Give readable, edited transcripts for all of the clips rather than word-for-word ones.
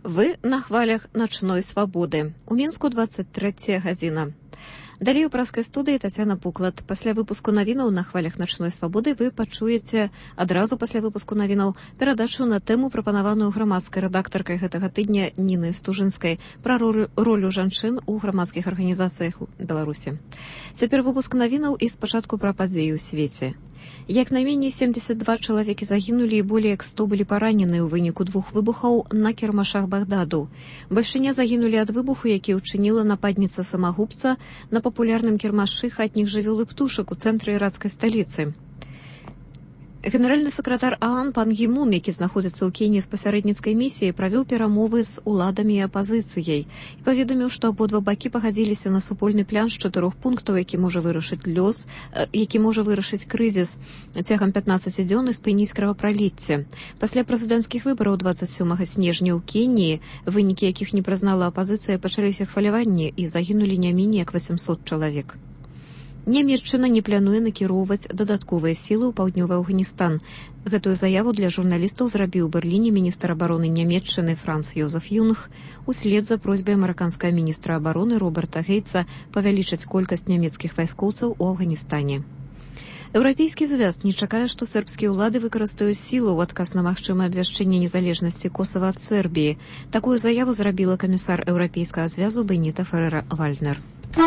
Вы на хвалях начной свабоды. У Мінску 23 гадзіна. Далей у праскай студыі Тацяна Пуклад. Пасля выпуску навінаў на хвалях начной свабоды вы пачуеце адразу пасля выпуску навінаў перадачу на тэму, прапанаваную грамадскай рэдактаркай гэтага тыдня Нінай Стужынскай пра ролю жанчын у грамадскіх арганізацыях Беларусі. Цяпер выпуск навінаў і спачатку пра падзеі ў свеце. Як найменей 72 чалавекі загінулі і болей як 100 былі паранены ў выніку 2 выбухаў на кірмашах Багдаду. Бальшыня загінулі ад выбуху, які ўчыніла нападніца-самагубца на папулярным кірмашы хатніх жывёл і птушак у цэнтры іракскай сталіцы. Генеральны сакратар ААН пан Гі Мун, які знаходзіцца ў Кеніі з пасярэдніцкай місіяй, правёў перамовы з уладамі і апазіцыяй і паведаміў, што абодва бакі пагадзіліся на супольны план з 4 пунктаў, які можа вырашыць крызіс цягам 15 дзён і спыніць кровапраліцце. Пасля прэзідэнцкіх выбараў 27 снежня ў Кеніі, вынікі якіх не прызнала апазіцыя, пачаліся хваляванні і загінулі не меней як 800 чалавек. Нямецчына не плануе накіроўваць дадатковыя сілы ў паўднёвы Афганістан. Гэтую заяву для журналістаў зрабіў у Берліне міністр абароны Нямецчыны Франц Йозеф Юнг услед за просьбай амерыканскага міністра абароны Роберта Гейтса павялічыць колькасць нямецкіх вайскоўцаў у Афганістане. Еўрапейскі звяз не чакае, што сербскія ўлады выкарыстаюць сілу ў адказ на магчымае абвяшчэнне незалежнасці Косава ад Сербіі. Такую заяву зрабіла камісар еўрапейскага звязу Беніта Ферера-Вальднер.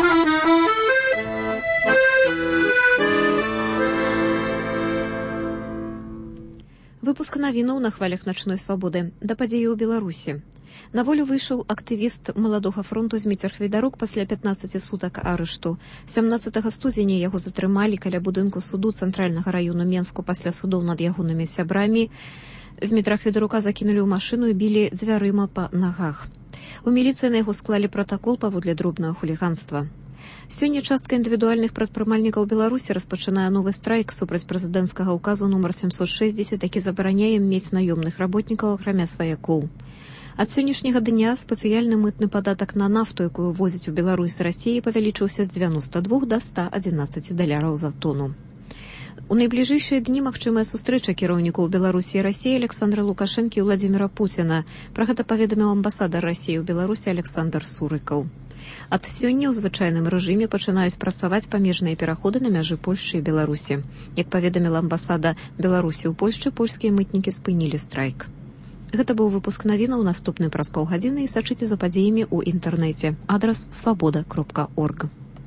Выпуск навінаў на хвалях начной свабоды. Да падзеі ў Беларусі. На волю выйшаў актывіст Маладога фронту Зміцер Хвейдарук пасля 15 сутак арышту. 17 студзеня яго затрымалі каля будынку суду цэнтральнага раёну Менску пасля судоў над ягонымі сябрамі. Змітра Хвейдарука закінулі ў машыну і білі дзвярыма па нагах. У міліцыі на яго склалі пратакол паводле дробнага хуліганства. Сёння частка індывідуальных прадпрымальнікаў Беларусі распачынае новы страйк супраць прэзідэнцкага ўказу нумар 760, які забараняе мець наёмных работнікаў акрамя сваякоў. Ад сённяшняга дня спецыяльны мытны падатак на нафту, якую возяць у Беларусь з Расіі, павялічыўся з 92 да 111 даляраў за тону. У найбліжэйшыя дні магчымая сустрэча кіраўнікоў Беларусі і Расіі Александра Лукашэнкі і Владзіміра Пуціна. Пра гэта паведаміў амбасадар Расіі ў Беларусі Александр Сурыкаў. Ад сёння ў звычайным рэжыме пачынаюць працаваць памежныя пераходы на мяжы Польшчы і Беларусі. Як паведаміла амбасада Беларусі ў Польшчы, польскія мытнікі спынілі страйк. Гэта быў выпуск навінаў, наступны праз паўгадзіны, і сачыце за падзеямі ў інтэрнэце. Адрас свабода.орг.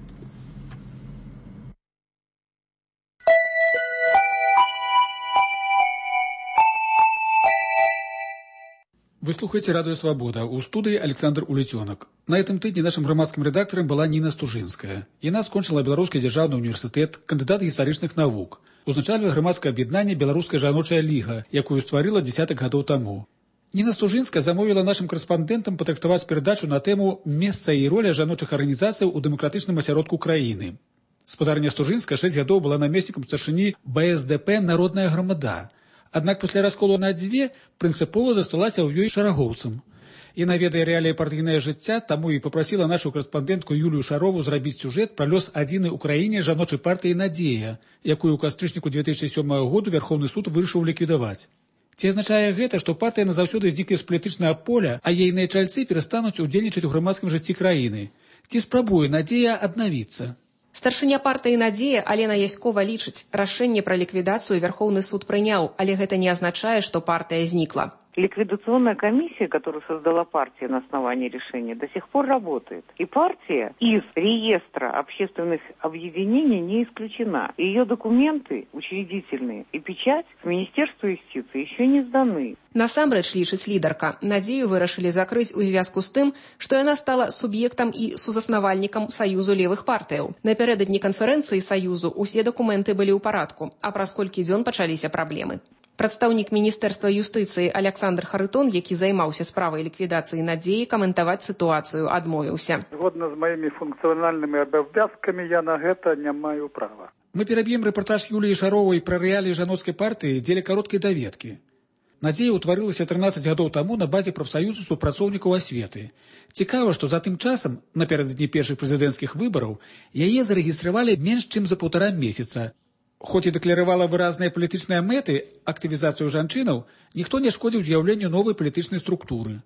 Вы слухаете «Радио Свобода». У студии Александр Улетенок. На этом тыдні нашим громадским редактором была Ніна Стужынская. Яна скончыла Беларускі дзяржаўны універсітэт, кандыдат гістарычных навук. Узначальвае грамадскае аб'яднанне «Беларуская жаночая ліга», якую стварыла дзесятак гадоў таму. Ніна Стужынская замовіла нашим корэспандэнтам патрактаваць перадачу на тэму «Месца і роля жаночых арганізацый у дэмакратычным асяродку краіны». Спадарня Стужынская 6 гадоў была намеснікам старшыні БСДП «Народная грамада». Аднак пасля расколу на дзве прынцыпова засталася ў ёй шарагоўцам. Яна ведае рэаліі партыйнае жыцця, таму і папрасіла нашу корэспандэнтку Юлію Шарову зрабіць сюжэт пра лёс адзінай у краіне жаночай партыі «Надзея», якую ў кастрычніку 2007 году Верховны суд вырашыў ліквідаваць. Ці азначае гэта, што партыя назаўсёды знікне з палітычнага поля, а ейныя чальцы перастануць удзельнічаць у грамадскім жыцці краіны? Ці спрабуе «Надзея» аднавіцца? Старшыня партыі «Надзея» Алена Яськова лічыць, рашэнне пра ліквідацыю Верховны суд прыняў, але гэта не азначае, што партыя знікла. Ликвидационная комиссия, которую создала партия на основании решения, до сих пор работает. И партия из реестра общественных объединений не исключена. Ее документы учредительные и печать в Министерство юстиции еще не сданы. Насамрэч, лічыць лідарка, «Надзею» вырашылі закрыць у звязку з тым, што яна стала суб'ектам і сузаснавальнікам Саюзу левых партыяў. Напярэдадні канферэнцыі Саюзу усе дакументы былі ў парадку, а праз колькі дзён пачаліся праблемы. Прадстаўнік Міністэрства юстыцыі Александр Харытон, які займаўся справай ліквідацыі «Надзеі», каментаваць сітуацыю адмовіўся. Згодна з маімі функцыянальнымі абавязкамі я на гэта не маю права. Мы пераб'ем рэпартаж Юліі Шаровай пра рэаліі жаноцкай партыі дзеля кароткай даведкі. «Надзея» ўтварылася 13 гадоў таму на базе прафсаюзу супрацоўнікаў асветы. Цікава, што за тым часам, напярэдадні першых прэзідэнцкіх выбараў, яе зарэгістравалі менш чым за 1,5 месяца. Хоць і дэкларавала выразныя палітычныя мэты, актывізацыю жанчынаў, ніхто не шкодзіў з'яўленню новай палітычнай структуры.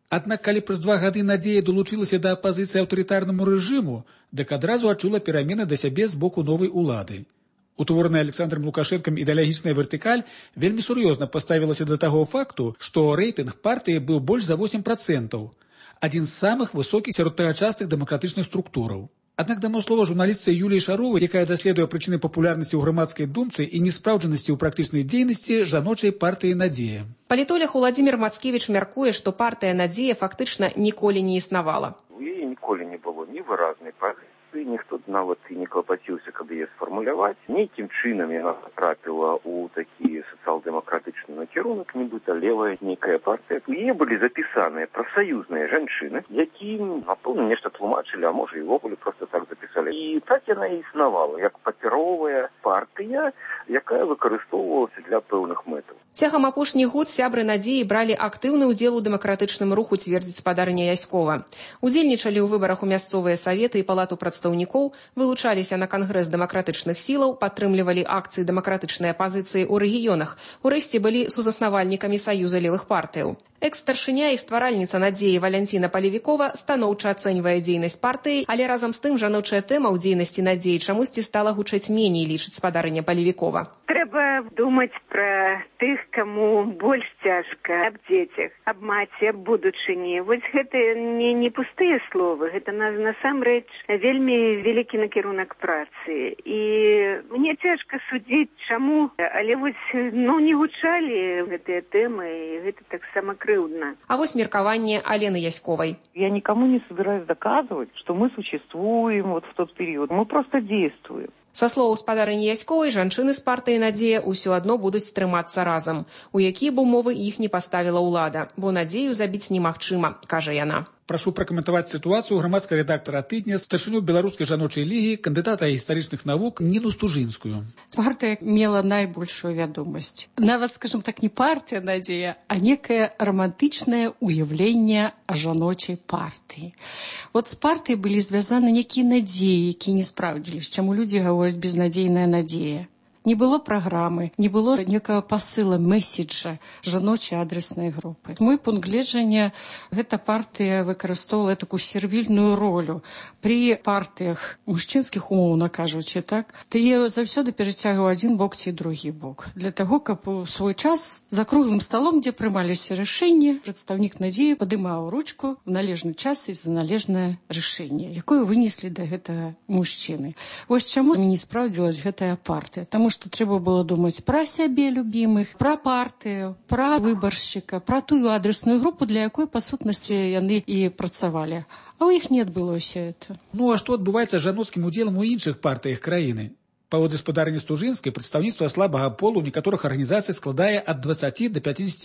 Аднак, калі праз 2 гады Надзея долучылася да апазіцыі аўтарытарнаму рэжыму, дык адразу адчула перамены да сябе з боку новай улады. Утвораная Александром Лукашенком ідэалагічная вертыкаль вельмі сур'ёзна паставілася да таго факту, што рэйтынг партыі быў больш за 8%, адзін з самых высокіх сярод тагачасных дэмакратычных структураў. Аднак дамо слова журналістцы Юліі Шаровай, якая даследуе прычыны папулярнасці ў грамадскай думцы і неспраўджанасці ў практычнай дзейнасці жаночай партыі «Надзея». Палітолог Уладзімір Мацкевіч мяркуе, што партыя «Надзея» фактычна ніколі не існавала. У яе ніколі не было ні выразнай пазіцыі, ніхто нават і не клапаціўся, каб яе сфармуляваць. Нейкім чынам яна трапіла ў такі сацыял-дэмакратычны накірунак, нібыта левая нейкая партыя. У яе былі запісаныя прафсаюзныя жанчыны, якім, напэўна, нешта тлумачылі, а можа і ўвогуле проста так запісалі. І так яна і існавала, як папяровая партыя, якая выкарыстоўвалася для пэўных мэтаў. Цягам апошніх год сябры «Надзеі» бралі актыўны ўдзел у дэмакратычным руху, цвердзіць спадарня Яськова. Удзельнічалі ў выбарах у мясцовыя саветы і палату прадстаўнікоў, вылучаліся на кангрэс дэмакратычных сілаў, падтрымлівалі акцыі дэмакратычнай апазіцыі ў рэгіёнах, урэшце былі сузаснавальнікамі Саюза левых партыяў. Экс-старшыня і стваральніца «Надзеі» Валянціна Палевікова станоўча ацэньвае дзейнасць партыі, але разам з тым жаночая тэма ў дзейнасці «Надзеі» чамусьці стала гучаць меней, лічыць спадарня Палевікова. Трэба думаць пра тых, каму больш цяжка, аб дзецях, аб маці, аб будучыні. Вось гэта не пустыя словы, гэта насамрэч вельмі вялікі накірунак працы. І мне цяжка судзіць, чаму, але вось не гучалі гэтыя тэмы, і гэта таксама крыўдна. А вось меркаванне Алены Яськовай. Я никому не собираюсь доказывать, что мы существуем вот в тот период. Мы просто действуем. Са слоў спадарыні Яськовай, жанчыны з партыі «Надзея» ўсё адно будуць трымацца разам. У якія б умовы іх не паставіла ўлада, бо «Надзею» забіць немагчыма, кажа яна. Прашу пракаментаваць сітуацыю грамадскага рэдактара «Тыдня», старшыню Беларускай жаночай лігі, кандыдата гістарычных навук Ніну Стужынскую. Партыя мела найбольшую вядомасць. Нават, скажем так, не партыя «Надзея», а некае романтычнае уяўленне жаночай партыі. Вот з партыяй былі звязаны некія надзеі, якія не спраўдзіліся, чаму людзі гавораць безнадзейная надзея. Не было праграмы, не было некага пасыла, месседжа жаночай адрэснай групы. Мой пункт гледжання, гэта партыя выкарыстоўвала такую сервільную ролю. Пры партыях мужчынскіх, умоўна кажучы, так, ты заўсёды перацягваў адзін бок ці другі бок. Для таго, каб у свой час за круглым сталом, дзе прымаліся рашэнні, прадстаўнік «Надзеі» падымаў ручку в належны час і за належнае рашэнне, якое вынеслі да гэтага мужчыны. Вось чаму не спраўдзілась гэтая партыя? Таму што трэба было думаць пра сябе любімых, пра партыю, пра выбаршчыка, пра тую адресную групу, для якой, па сутнасці, яны і працавалі. А ў іх не адбылося это. Ну а што адбываецца з жаноцкім удзелам у іншых партыях краіны? Паводле спадарні Стужынскай, прадстаўніцтва слабага полу ў некаторых арганізацый складае ад 20 до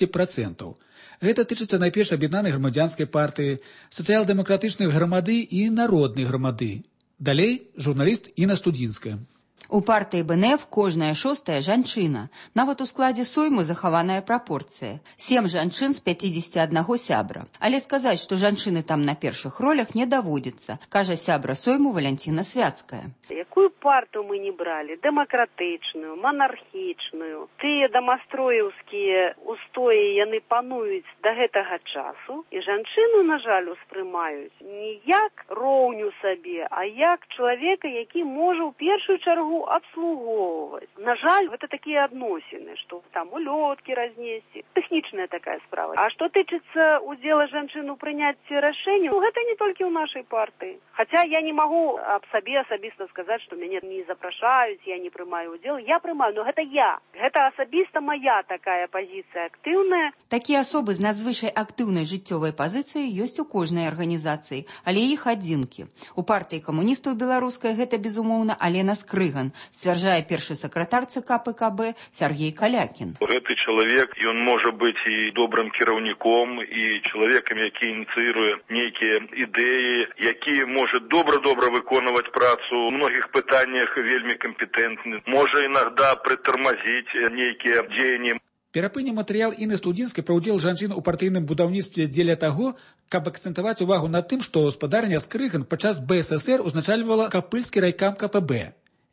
50%. Гэта тычыцца найперш аб'яднанай грамадзянскай партыі, сацыял-дэмакратычнай грамады і народнай грамады. Далей журналіст Інна Студзінская. У партыі БНФ кожная шостая жанчына. Нават у складзе сойму захаваная прапорцыя. 7 жанчын з 51 сябра. Але сказаць, што жанчыны там на першых ролях не даводзіцца, кажа сябра сойму Валянціна Свяцкая. Якую парту мы не бралі? Дэмакратычную, манархічную. Тыя дамастроеўскія устоі яны пануюць да гэтага часу. І жанчыну, на жаль, успрымаюць не як роўню сабе, а як чалавека, які можа ў першую чаргу абслугоўваць. На жаль, гэта такія адносіны, што там улёткі разнесці. Тэхнічная такая справа. А што тычыцца удзела жанчын у прыняцці рашэнняў, гэта не толькі ў нашай партыі. Хаця я не магу аб сабе асабіста сказаць, што мяне не запрашаюць, я не прымаю удзел. Я прымаю, но гэта я. Гэта асабіста мая такая пазіцыя актыўная. Такія асобы з надзвычай актыўнай жыццёвай пазіцыяй ёсць у кожнай арганізацыі, але іх адзінкі. У партыі камуністаў беларускай гэта, безумоўна, Алена Скрыган, сцвярджае першы сакратар ЦК ПКБ Сергей Калякін. Гэты чалавек, ён можа быць і добрым кіраўніком, і чалавекам, які ініцыюе нейкія ідэі, які можа добра выконваць працу у многіх пытаннях, вельмі кампетэнтны, можа інагда прытармазіць нейкія дзеянні. Перапыне матэрыял Інны Студзінскай пра ўдзел жанчын у партыйным будаўніцтве дзеля таго, каб акцэнтаваць увагу на тым, што спадарня Скрыган падчас БССР узначальвала капыльскі райкам КПБ.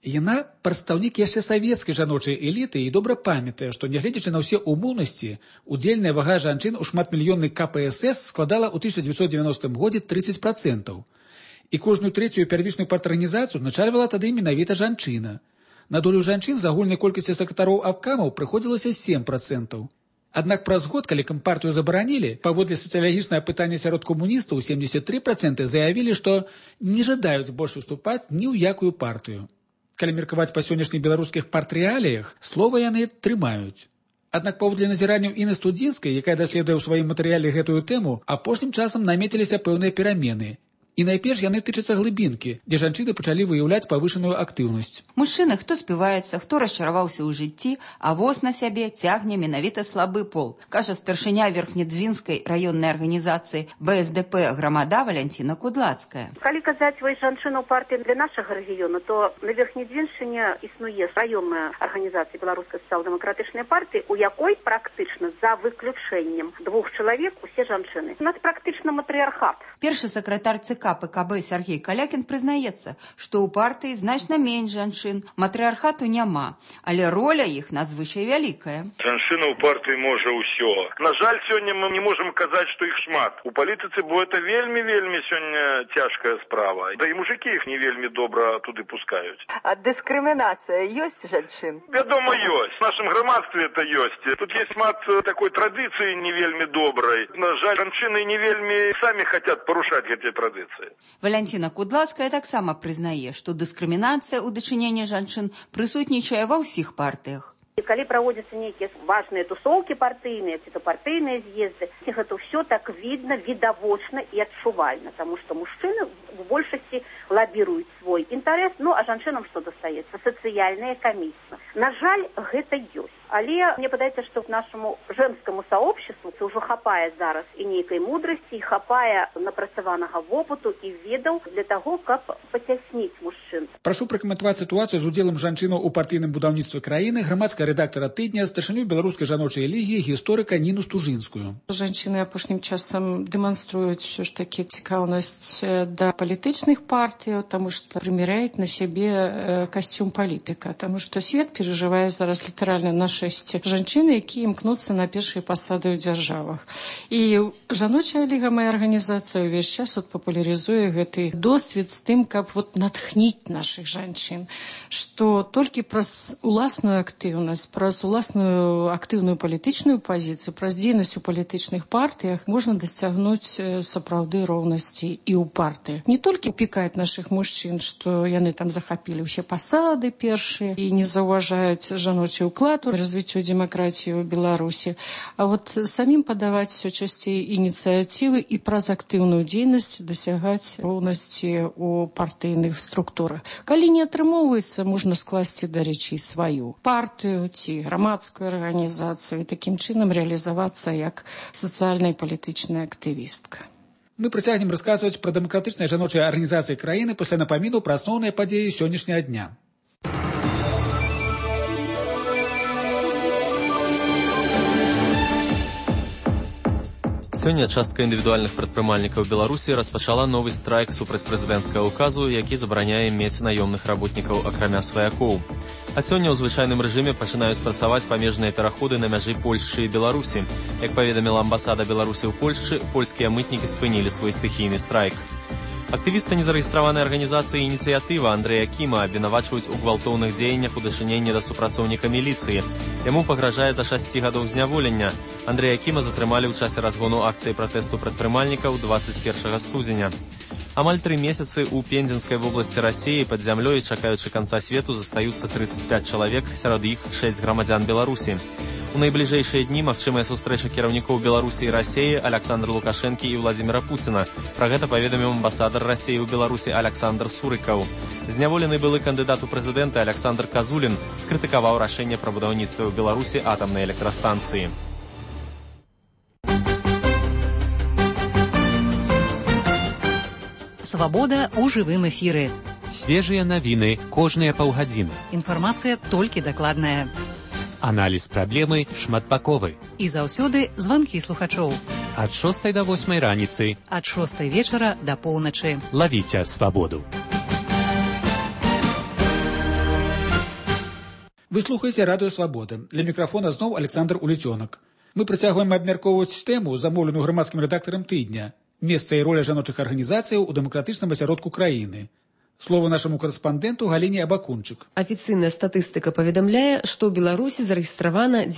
Яна прадстаўнік яшчэ савецкай жаночай эліты і добра памятае, што, нягледзячы на ўсе умоўнасці, удзельная вага жанчын у шматмільённай КПСС складала ў 1990 годзе 30%. І кожную трэцюю первічную парторганізацыю начальвала тады менавіта жанчына. На долю жанчын з агульнай колькасці сакратароў абкамаў прыходзілася 7%. Аднак праз год, калі кампартыю забаранілі, паводле сацыялагічнага пытання сярод камуністаў 73% заявілі, што не жадаюць больш уступаць ні ў якую партыю. Калі меркаваць па сённяшніх беларускіх партрэаліях, слова яны трымаюць. Аднак паводле назіранняў Інны Студзінскай, якая даследуе ў сваім матэрыяле гэтую тэму, апошнім часам намеціліся пэўныя перамены. І найперш яны тычацца глыбінкі, дзе жанчыны пачалі выяўляць павышаную актыўнасць. Мужчыны, хто співаецца, хто расчараваўся ў жыцці, а воз на сябе цягне менавіта слабы пол, кажа старшыня Верхнедзвінскай раённай арганізацыі БСДП грамада Валянціна Кудлацкая. Калі казаць вось жанчыну партыі для нашага рэгіёну, то на Верхнедзвіншчыне існуе раённая арганізацыя беларускай сацыял-дэмакратычнай партыі, у якой практычна за выключэннем 2 чалавек усе жанчыны. У нас практычна матрыархат. Першы сакратар ЦК ПКБ Сергей Калякін прызнаецца, што ў партыі значна менш жанчын, матрыархату няма, але роля іх надзвычай вялікая. Жанчына ў партыі можа ўсё. На жаль, сёння мы не можам казаць, што іх шмат. У палітыцы, бо это вельмі сёння цяжкая справа. Да і мужыкі іх не вельмі добра туды пускаюць. А дыскрымінацыя ёсць жанчын? Вядома, ёсць. В нашым грамадстве это ёсць. Тут есть шмат такой традыцыі не вельмі добрай. На жаль, жанчыны не вельмі самі хацяць парушаць гэтыя традыцыі. Валянціна Кудлацкая таксама прызнае, што дыскрымінацыя ў дачыненні жанчын прысутнічае ва ўсіх партыях. І калі праводзяцца нейкія важныя тусоўкі партыйныя, ці то партыйныя з'езды, гэта ўсё так відна, відавочна і адчувальна, таму што мужчыны в большасці лабіруюць свой інтарэс, а жанчынам што дастаецца? Сацыяльнае каміцтва. На жаль, гэта ёсць. Але мне падаецца, што к нашаму жэнскаму сообществу ўжо хапае зараз і нейкай мудрасці, і хапае напрацаванага вопыту і ведаў для таго, каб пацясніць мужчын. Прашу пракаментаваць сітуацыю з удзелам жанчынаў у партыйным будаўніцтве краіны грамадская рэдактара тыдня, старшыню беларускай жаночай лігі, гісторыка Ніну Стужынскую. Жанчыны апошнім часам дэманструюць ўсё ж такі цікаўнасць да палітычных партый, таму што прыміряюць на сябе касцюм палітыка, таму што свет перажывае зараз літаральна на жанчыны, якія імкнуцца на першыя пасады ў дзяржавах. І жаночая ліга, мая арганізацыя, увесь час папулярызуе гэты досвед з тым, каб натхніць нашых жанчын, што толькі праз уласную актыўнасць, праз уласную актыўную палітычную пазіцыю, праз дзейнасць у палітычных партыях можна дасцягнуць сапраўды роўнасці і ў партыях. Не толькі пікаць нашых мужчын, што яны там захапілі ўсе пасады першыя і не заўважаюць жаночы ўклад у развіццю дэмакратыі ў Беларусі, а самім падаваць усё часцей ініцыятывы і праз актыўную дзейнасць дасягаць роўнасці ў партыйных структурах. Калі не атрымоўваецца, можна скласці, дарэчы, сваю партыю ці грамадскую арганізацыю і такім чынам рэалізавацца як сацыяльная і палітычная актывістка. Мы працягнем расказваць пра дэмакратычныя жаночыя арганізацыі краіны пасля напаміну пра асноўныя падзеі сённяшняга дня. Сёння частка індывідуальных прадпрымальнікаў Беларусі распачала новы страйк супраць прэзідэнцкага ўказу, які забараняе мець наёмных работнікаў акрамя сваякоў. А сёння ў звычайным рэжыме пачынаюць працаваць памежныя пераходы на мяжы Польшчы і Беларусі. Як паведаміла амбасада Беларусі ў Польшчы, польскія мытнікі спынілі свой стыхійны страйк. Актывіста незарэгістраванай арганізацыі «Ініцыятыва» Андрэя Кіма абвінавачваюць у гвалтоўных дзеяннях у дачыненні да супрацоўніка міліцыі. Яму пагражае да 6 гадоў зняволення. Андрэя Кіма затрымалі ў часе разгону акцыі пратэсту прадпрымальнікаў 21 студзеня. Амаль 3 месяцы ў Пензенскай вобласці Расіі пад зямлёй, чакаючы канца свету, застаюцца 35 чалавек, сярод іх 6 грамадзян Беларусі. У найбліжэйшыя дні магчымая сустрэча кіраўнікоў Беларусі і Расіі Александра Лукашэнкі і Владзіміра Пуціна. Пра гэта паведаміў амбасадар Расіі ў Беларусі Александр Сурыкаў. Зняволены былы кандыдат у прэзідэнты Александр Казулін скрытыкаваў рашэнне пра будаўніцтва ў Беларусі атамнай электрастанцыі. Свабода ў жывым эфіры. Свежыя навіны кожныя паўгадзіны. Інфармацыя толькі дакладная. Аналіз праблемы шматбаковы. І заўсёды званкі слухачоў. Ад 6 до 8 раніцы. Ад 6 вечара да поўначы. Лавіце свабоду. Вы слухаеце радыё Свабода. Для мікрафона зноў Александр Уліцёнак. Мы працягваем абмяркоўваць тэму, замоўленую грамадскім рэдактарам тыдня. Месца і роля жаночых арганізацыяў у дэмакратычным асяродку краіны. Слово нашему корреспонденту Галине Абакунчик. Официальная статистика поведомляет, что в Беларуси зарегистрировано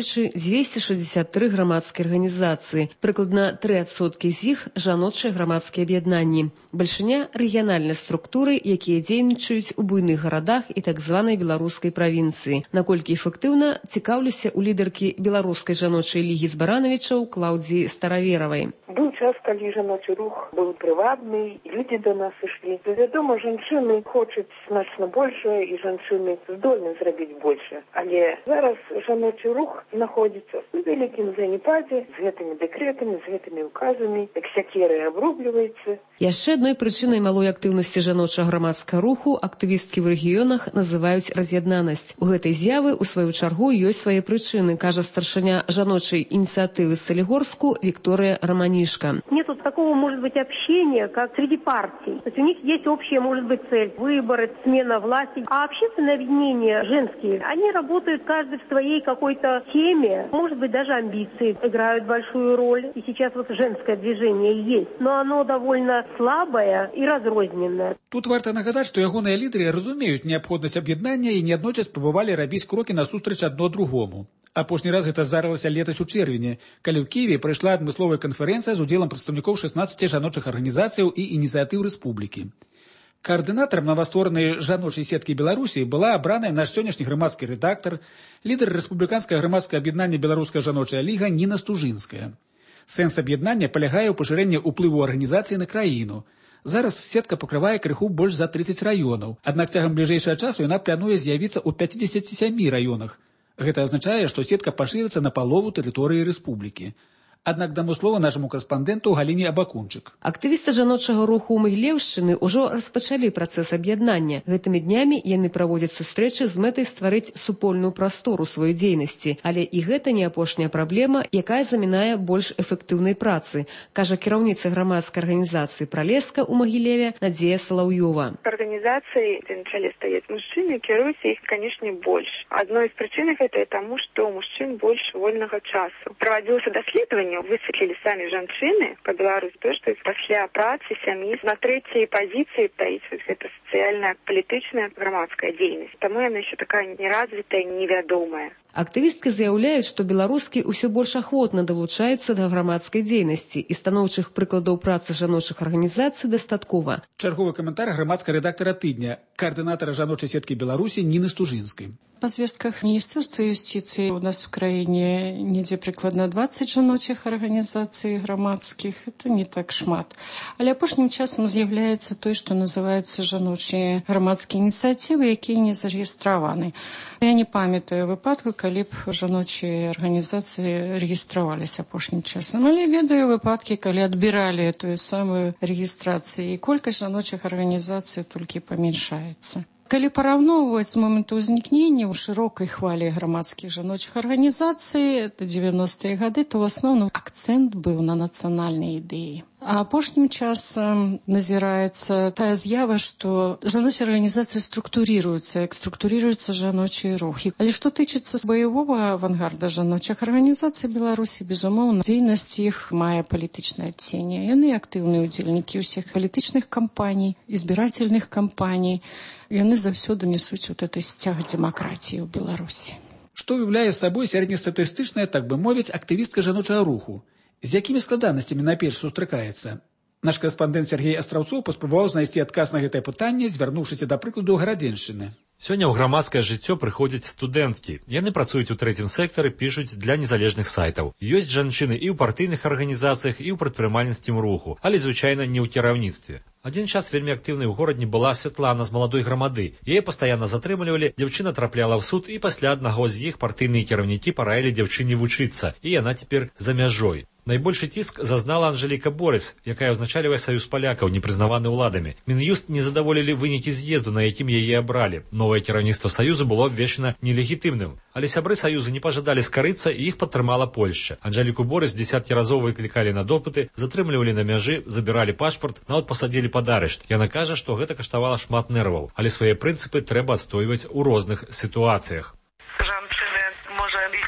2263 громадские организации. Прикладно 3% из них – жаночие громадские объединения. Большиня – региональные структуры, которые действуют у буйных городах и так званой белорусской провинции. Наколькі эффективно цікавлюся у лидерки Белорусской жаночей лиги з Барановичаў Клаўдзіі Стараверовой. Был час, калі жаночы рух был приватный, люди до нас шли. Вядома, жанчыны хочуць значна большее, і жанчыны здольны зрабіць больше. Але зараз жаночы рух находится в великим занепаде, з гэтымі дэкрэтамі, з гэтымі указамі, як сякеры абрубліваецца. Яшчэ адной прычынай малой актыўнасці жаночага грамадскага руху актывісткі в рэгіёнах называюць раз'яднанасць. У гэтай з'явы, у сваю чаргу, ёсць свае прычыны, кажа старшыня жаночай ініцыятывы Солігорску Виктория Романишко. Нету такого, может быть, общения, как среди партий. То есть у них есть общая, может быть, цель – выборы, смена власти. А общественные объединения женские, они работают каждый в своей какой-то теме. Может быть, даже амбиции играют большую роль. И сейчас вот женское движение есть. Но оно довольно слабое и разрозненное. Тут варта нагадаць, што ягоныя лідары разумеюць неабходнасць аб'яднання і неаднойчы спрабавалі рабіць крокі насустрач адно другому. Апошні раз гэта здарылася летась у чэрвені, калі ў Кіеве прайшла адмысловая канферэнцыя з удзелам прадстаўнікоў 16 жаночых арганізацыяў і ініцыятыў рэспублікі. Каардынатарам новастворанай жаночай сеткі Беларусі была абраная наш сённяшні грамадскі рэдактар, лідар рэспубліканскага грамадскага аб'яднання Беларуская жаночая ліга Ніна Стужынская. Сэнс аб'яднання палягае ў пашырэнні ўплыву арганізацыі на краіну. Зараз сетка пакрывае крыху больш за 30 раёнаў, аднак цягам бліжэйшага часу яна плануе з'явіцца ў 57 раёнах. Гэта азначае, што сетка пашырыцца на палову тэрыторыі рэспублікі. Аднак даму слова нашаму корэспандэнту Галіне Абакунчык. Актывісты жаночага руху Магілеўшчыны ўжо распачалі працэс аб'яднання. Гэтымі днямі яны праводзяць сустрэчы з мэтай стварыць супольную прастору сваёй дзейнасці. Але і гэта не апошняя праблема, якая замінае больш эфектыўнай працы, кажа кіраўніца грамадскай арганізацыі «Пралеска» у Магілеве Надзея Салаўёва. Организации, где начали стоять мужчины, кируются их, конечно, больше. Одной из причин это и тому, что у мужчин больше вольного часу. Проводилось доследование, высветлили сами женщины по Беларуси, то, что после працы семьи на третьей позиции стоит это социальная, политичная, громадская деятельность. Тому она еще такая неразвитая, невядомая. Актывісткі заяўляюць, што беларускі ўсё больш ахвотна далучаюцца да грамадскай дзейнасці і станоўчых прыкладаў працы жаночых арганізацый дастаткова. Чарговы каментар грамадскага рэдактара тыдня, координатора жаночай сеткі Беларусі Ніны Стужынскай. По звестках Министерства юстиции у нас в краине недзе прикладно 20 жаночых организаций громадских. Это не так шмат. Але апошнім часам з'яўляецца той, што называецца жаночыя громадскія ініцыятывы, якія не зарэгістраваны. Я не памятаю выпадку, калі б жаночыя арганізацыі рэгістраваліся апошнім часам. Але ведаю выпадкі, калі адбіралі тую самую рэгістрацыю, і колькасць жаночых арганізацый толькі памяншаецца. Калі параўноўваць з моменту ўзнікнення ў шырокай хвалі грамадскіх жаночых арганізацый, это 90-е гады, то ў асноўным акцэнт быў на нацыянальнай ідэі. А апошнім часам назіраецца тая з'ява, што жаночыя арганізацыі структурыруюцца, як структурыруюцца жаночыя рухі. Але што тычыцца баявога авангарда жаночых арганізацый Беларусі, безумоўна, дзейнасць іх мае палітычнае адценне. Яны актыўныя ўдзельнікі ўсіх палітычных кампаній, збірательных кампаній. Яны заўсёды несуць вот этой сцяг дэмакратіі ў Беларусі. Што уяўляе сабой сярэднестатыстычная, так бы мовіць, актывістка жаночага руху? З якімі складанасцямі найперш сустракаецца? Наш корэспандэнт Сергей Астраўцоў паспрабаваў знайсці адказ на гэтае пытанне, звярнуўшыся да прыкладу гарадзеншчыны. Сёння ў грамадскае жыццё прыходзяць студэнткі. Яны працуюць у трэцім сектары, пішуць для незалежных сайтаў. Ёсць жанчыны і ў партыйных арганізацыях, і ў прадпрымальніцкім руху, але звычайна не ў кіраўніцтве. Адзін час вельмі актыўнай у горадзе была Святлана з маладой грамады. Яе пастаянна затрымлівалі, дзяўчына трапляла ў суд, і пасля аднаго з іх партыйныя кіраўнікі параілі дзяўчыне вучыцца, і яна цяпер за мяжой. Найбольшы ціск зазнала Анжеліка Борыс, якая ўзначальвае саюз палякаў, не прызнаваны ўладамі. Мін'юст не задаволілі вынікі з'езду, на якім яе абралі. Новае кіраўніцтва саюзу было абвешчана нелегітымным. Але сябры саюзу не пажадалі скарыцца, і іх падтрымала Польшча. Анжеліку Борыс дзесяткі разоў выклікалі на допыты, затрымлівалі на мяжы, забіралі пашпарт, нават пасадзілі пад арышт. Яна кажа, што гэта каштавала шмат нерваў, але свае прынцыпы трэба адстойваць у розных сітуацыях.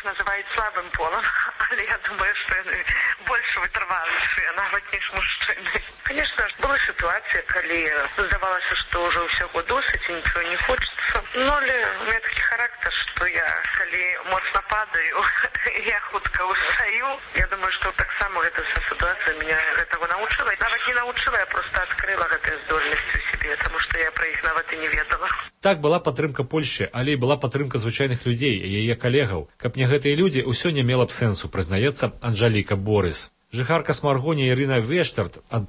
называюць слабым полом, але я думаю, што яны больш вытрывалішыя, нават ніж мужчыны. Конечно, была ситуация, калі здавалася, што ўжо ўсяго досыць і нічого не хочется. Но але у меня такі характар, што я, калі моцна падаю, я хутка устаю. Я думаю, што таксама гэта вся ситуация меня гэтага научыла. Нават не научыла, я просто адкрыла гэтыя здольнасці ў сябе, тому што я пра іх нават і не ведала. Так была падтрымка Польшчы, але і была падтрымка звычайных людзей, яе калегаў. Каб не гэтыя людзі, усё не мела б сэнсу, прызнаецца Анжаліка Борыс. Жыхарка Смаргоні Ірына Вештарт ад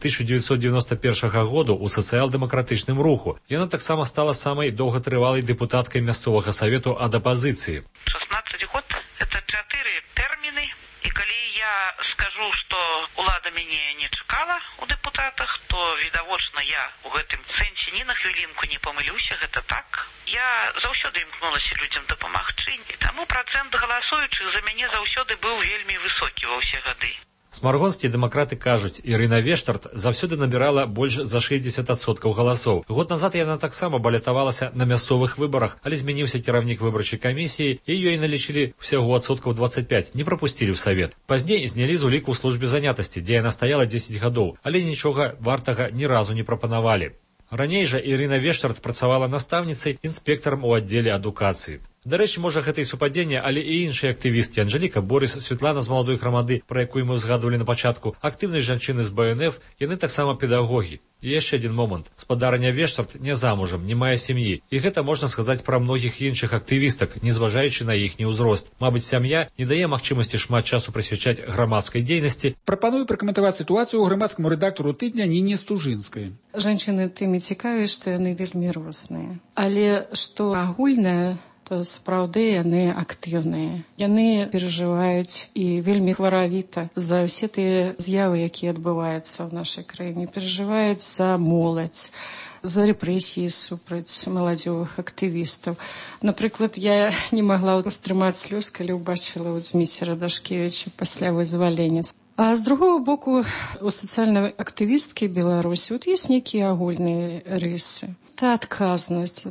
1991 году ў сацыял-дэмакратычным руху. Яна таксама стала самай доўгатрывалай дэпутаткай мясцовага савету ад апазіцыі. 16 год – это 4 тэрміны. І калі я скажу, што ўлада мяне не чакала ў дэпутатах, то відавочна я ў гэтым сэнсе ні на хвілінку не памылюся, гэта так. Я заўсёды імкнулася людзям дапамагчы, і таму працэнт галасуючых за мяне заўсёды быў вельмі высокі ва ўсе гады. Смаргонскія дэмакраты кажуць, Ірына Вештарт заўсёды набірала больш за 60% галасоў. Год назад яна таксама балятавалася на мясцовых выбарах, але змяніўся кіраўнік выбарчай камісіі, і ёй налічылі ўсяго 25%, не прапусцілі ў савет. Пазней знялі з уліку ў службе занятасці, дзе яна стаяла 10 гадоў, але нічога вартага ні разу не прапанавалі. Раней жа Ірына Вештарт працавала настаўніцай, інспектарам у аддзеле адукацыі. Дарэчы, можа, гэта і супадзенне, але і іншыя актывісткі Анжаліка Борыс, Святлана з маладой грамады, пра якую мы ўзгадвалі на пачатку, актыўныя жанчыны з БНФ, яны таксама педагогі. І яшчэ адзін момант. Спадарыня Вештарт не замужам, не мае сям'і. І гэта можна сказаць пра многіх іншых актывістак, незважаючы на іхні ўзрост. Мабыць, сям'я не дае магчымасці шмат часу прысвячаць грамадскай дзейнасці. Прапаную пракаментаваць сітуацыю грамадскаму рэдактару тыдня Ніне Стужынскай. Жанчыны тымі цікаві, што яны вельмі розныя. Але што агульнае, то сапраўды яны актыўныя. Яны перажываюць і вельмі хваравіта за ўсе тыя з'явы, якія адбываюцца ў нашай краіне. Перажываюць за моладзь, за рэпрэсіі супраць маладзёвых актывістаў. Напрыклад, я не магла стрымаць слёз, калі ўбачыла Дзміцера Дашкевіча пасля вызвалення. А з другого боку, у сацыяльнай актывісткі Беларусі ёсць нейкія агульныя рысы. Это адказнасць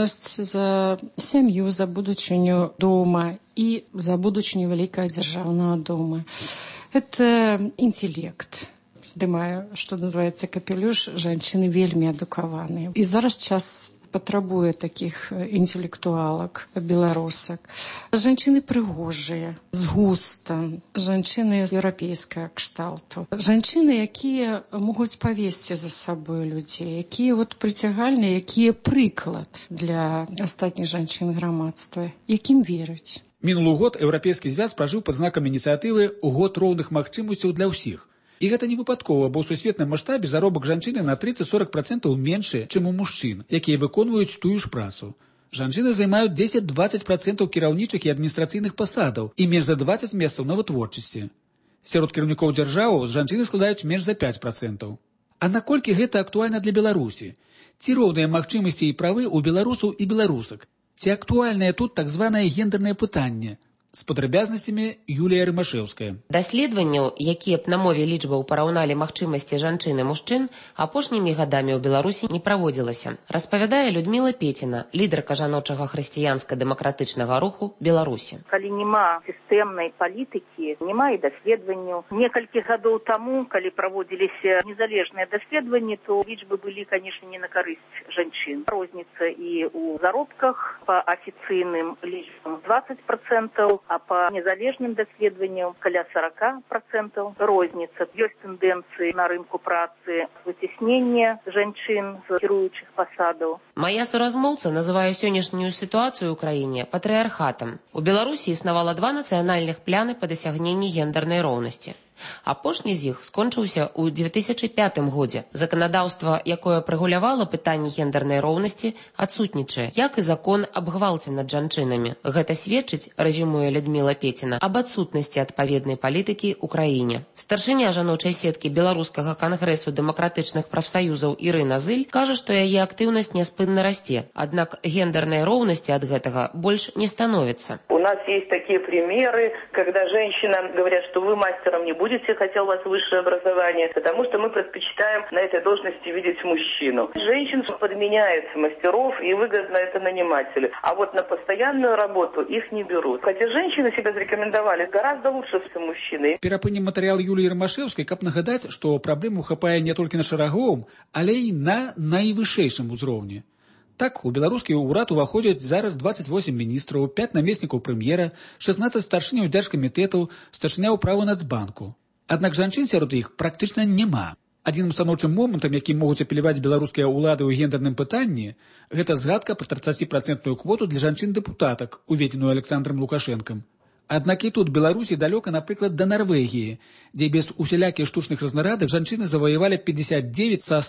за сям'ю, за будучыню дома і за будучыню вялікага дзяржаўнага дома. Это інтэлект. Здымаю, што называецца капелюш, жанчыны вельмі адукаваныя. І зараз час патрабуе такіх інтэлектуалак, беларусак. Жанчыны прыгожыя, з густам, жанчыны з еўрапейскага кшталту. Жанчыны, якія могуць павесці за сабой людзей, якія прыцягальныя, якія прыклад для астатніх жанчын грамадства, якім вераць. Мінулы год Еўрапейскі звяз пражыў пад знакам ініцыятывы «Год роўных магчымасцяў для ўсіх». І гэта не выпадкова, бо ў сусветным маштабе заробак жанчыны на 30-40% меншы, чым у мужчын, якія выконваюць тую ж працу. Жанчыны займаюць 10-20% кіраўнічых і адміністрацыйных пасадаў і менш за 20 месцаў на вытворчасці. Сярод кіраўнікоў дзяржаваў жанчыны складаюць менш за 5%. А наколькі гэта актуальна для Беларусі? Ці роўныя магчымасці і правы ў беларусаў і беларусак? Ці актуальнае тут так званае гендернае пытанне? З падрабязнасцямі Юлія Рымашэўская. Даследаванняў, якія б на мове лічбаў параўналі магчымасці жанчын і мужчын, апошнімі гадамі ў Беларусі не праводзілася. Распавядае Людміла Пеціна, лідарка жаночага хрысціянска-дэмакратычнага руху Беларусі. Калі няма сістэмнай палітыкі, няма і даследаванняў. Некалькі гадоў таму, калі праводзіліся незалежныя даследаванні, то лічбы былі, канешне, не на карысць жанчын. Розніца і ў заробках, па афіцыйным лічбам 20%, а по незалежным даследаванням каля 40% розніца. Ёсць тэндэнцыі на рынку працы выцеснення жанчын з кіруючых пасадаў. Мая суразмоўца называе сённяшнюю сітуацыю ў краіне патрыархатам. У Беларусі існавала 2 нацыянальных пляны па дасягненні гендернай роўнасці. Апошні з іх скончыўся ў 2005 годзе. Заканадаўства, якое прэгулявала пытанні гендернай роўнасці, адсутнічае, як і закон аб гвалце над жанчынамі. Гэта сведчыць, рэзюмуе Людміла Пеціна, аб адсутнасці адпаведнай палітыкі ў краіне. Старшыня жаночай сеткі Беларускага кангрэсу дэмакратычных прафсаюзаў Ірына Зыль кажа, што яе актыўнасць няспынна расце, аднак гендернай роўнасці ад гэтага больш не становіцца. У нас есть такие примеры, когда женщинам говорят, что вы мастером не будете будете хотеть у вас высшее образование, потому что мы предпочитаем на этой должности видеть мужчину. Женщин подменяют мастеров, и выгодно это нанимателю. А вот на постоянную работу их не берут. Хотя женщины себя зарекомендовали гораздо лучше, чем мужчины. Перапынем матэрыял Юліі Рамашэўскай, каб нагадаць, што праблему хапае не толькі на шараговым, але і на найвышэйшым узроўні. Так, у беларускі ўрад уваходзяць зараз 28 міністраў, 5 намеснікаў прэм'ера, 16 старшыняў дзяржкамітэтаў, старшыня ўправы Нацбанку. Аднак жанчын сярод іх практычна няма. Адзіным станоўчым момантам, якім могуць апеляваць беларускія ўлады ў гендерным пытанні, гэта згадка пра 30% квоту для жанчын-дэпутатак, уведзеную Александром Лукашэнкам. Аднак і тут Беларусі далёка, напрыклад, да Нарвегіі, дзе без усялякіх штучных разнарадак жанчыны заваявалі 59 са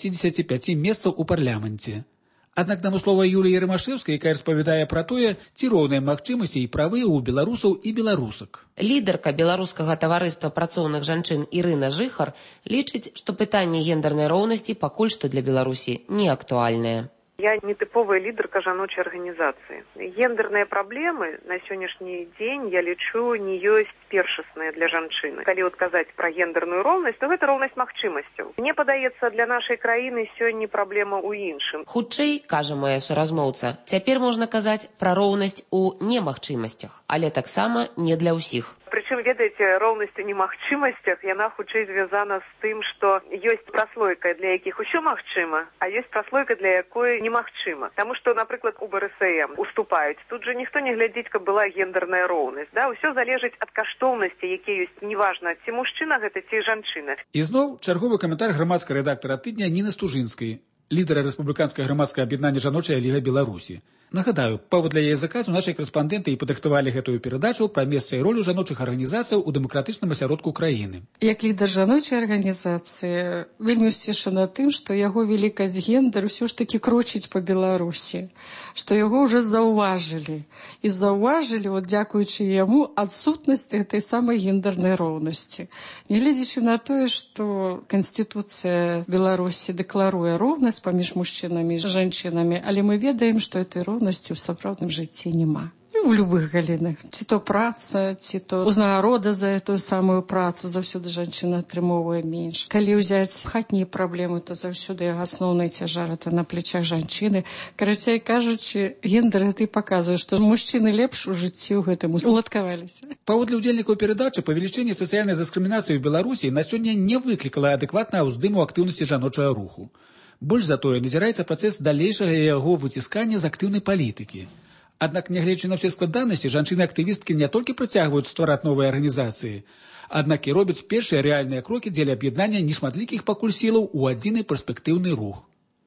165 месцаў у парламенце. Аднак намыслова Юліі Рамашэўскай, якая распавядае пра тое, ці роўныя магчымасці і правы ў беларусаў і беларусак. Лідарка беларускага таварыства працоўных жанчын Ірына Жыхар лічыць, што пытанне гендернай роўнасці пакуль што для Беларусі не актуальнае. Я не типовая лидерка жаночай организации. Гендерные проблемы на сегодняшний день, я лічу, не есть першасныя для жанчыны. Калі вот казаць про гендерную роўнасць, то гэта роўнасць магчымасцяў. Мне падаецца, для нашай краіны сёння праблема ў іншым. Хутчэй, кажа моя суразмоўца, цяпер можна казаць пра роўнасць у немагчымасцях, але таксама не для ўсіх. Причем, ведаеце, роўнасць у немагчымасцях, яна хутчэй звязана з тым, што ёсць праслойка, для якіх усё магчыма, а ёсць праслойка, для якой немагчыма. Таму што, напрыклад, у БРСМ уступаюць. Тут жа ніхто не глядзіць, каб была гендерная роўнасць. Да? Усё залежыць ад каштоўнасці, якія ёсць, неважна, ці мужчына гэта, ці жанчына. І зноў чарговы каментар грамадскага рэдактара тыдня Ніны Стужынскай, лідара рэспубліканскага грамадскага аб'яднання «Жаночая ліга Беларусі». Нагадаю, паводле яе заказу нашыя корэспандэнты і падрыхтавалі гэтую перадачу пра месца і ролю жаночых арганізацыяў у дэмакратычным асяродку краіны. Як лідар жаночай арганізацыі вельмі ўсцешана тым, што яго вялікасць гендер ўсё ж такі крочыць па Беларусі, што яго ўжо заўважылі. І заўважылі, от, дзякуючы яму, адсутнасць гэтай самай гендернай роўнасці. Нягледзячы на тое, што Канстытуцыя Беларусі дэкларуе роўнасць паміж мужчынамі і жанчынамі, але мы ведаем, што этой роўнасці ў сапраўдным жыцці няма. І ў любых галінах. Ці то праца, ці то узнагарода за эту самую працу заўсёды жанчына атрымоўвае менш. Калі ўзяць хатнія праблемы, то заўсёды асноўны цяжар это на плечах жанчыны. Карацей кажучы, гендер гэта і паказвае, што мужчыны лепш у жыцці ў гэтым уладкаваліся. Паводле ўдзельнікаў перадачы, павелічэнне сацыяльнай дыскрымінацыі ў Беларусі на сёння не выклікала адэкватнага ўздыму актыўнасці жаночага руху. Больш за тое, назіраецца працэс далейшага яго выціскання з актыўнай палітыкі. Аднак, нягледзячы на ўсе складанасці, жанчыны-актывісткі не толькі працягваюць ствараць новыя арганізацыі, аднак і робяць першыя рэальныя крокі дзеля аб'яднання нешматлікіх пакуль сілаў у адзіны перспектыўны рух.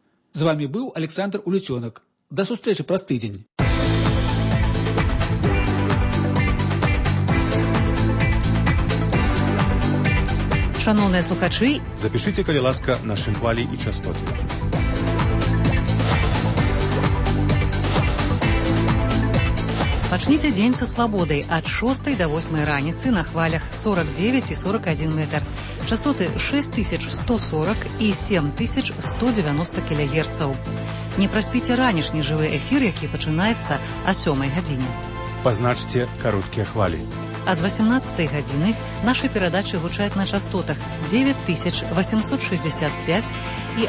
З вамі быў Александр Улецёнак. Да сустрэчы праз тыдзень. Шановныя слухачы, запішыце, калі ласка, нашы хвалі і частоты. Пачніце дзень са свабодай ад 6 до 8 раніцы на хвалях 49 і 41 метр. Частоты 6140 і 7190 кГц. Не праспіце ранішні жывы эфір, які пачынаецца о 7 гадзіне. Пазначце кароткія хвалі. Ад 18 гадзіны нашы перадачы гучаць на частотах 9865 і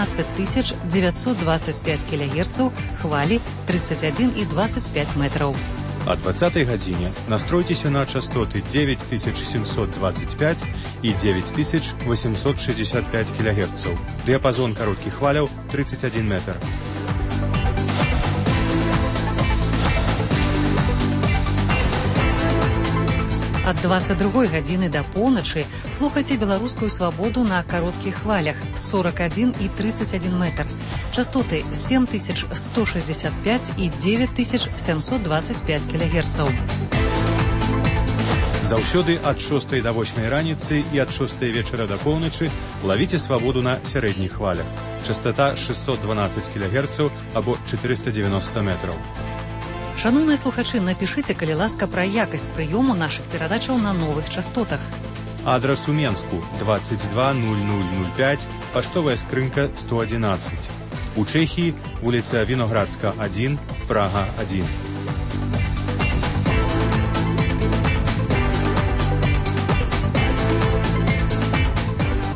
11925 кГц, хвалі 31 і 25 метраў. О 20 гадзіне настройцеся на частоты 9725 і 9865 кГц. Дыяпазон кароткіх хваляў 31 метр. Ад 22 гадзіны да поўначы слухайце беларускую свабоду на кароткіх хвалях 41 і 31 метр. Частоты 7165 і 9725 кГц. Заўсёды ад 6 до 8 раніцы і ад 6 вечара да поўначы лавіце свабоду на сярэдніх хвалях. Частота 612 кГц або 490 метраў. Шановныя слухачы, напішыце, калі ласка, пра якасць прыёму нашых перадачаў на новых частотах. Адрас у Менску 220005, паштовая скрынка 111. У Чэхіі вуліца Віноградска 1, Прага 1.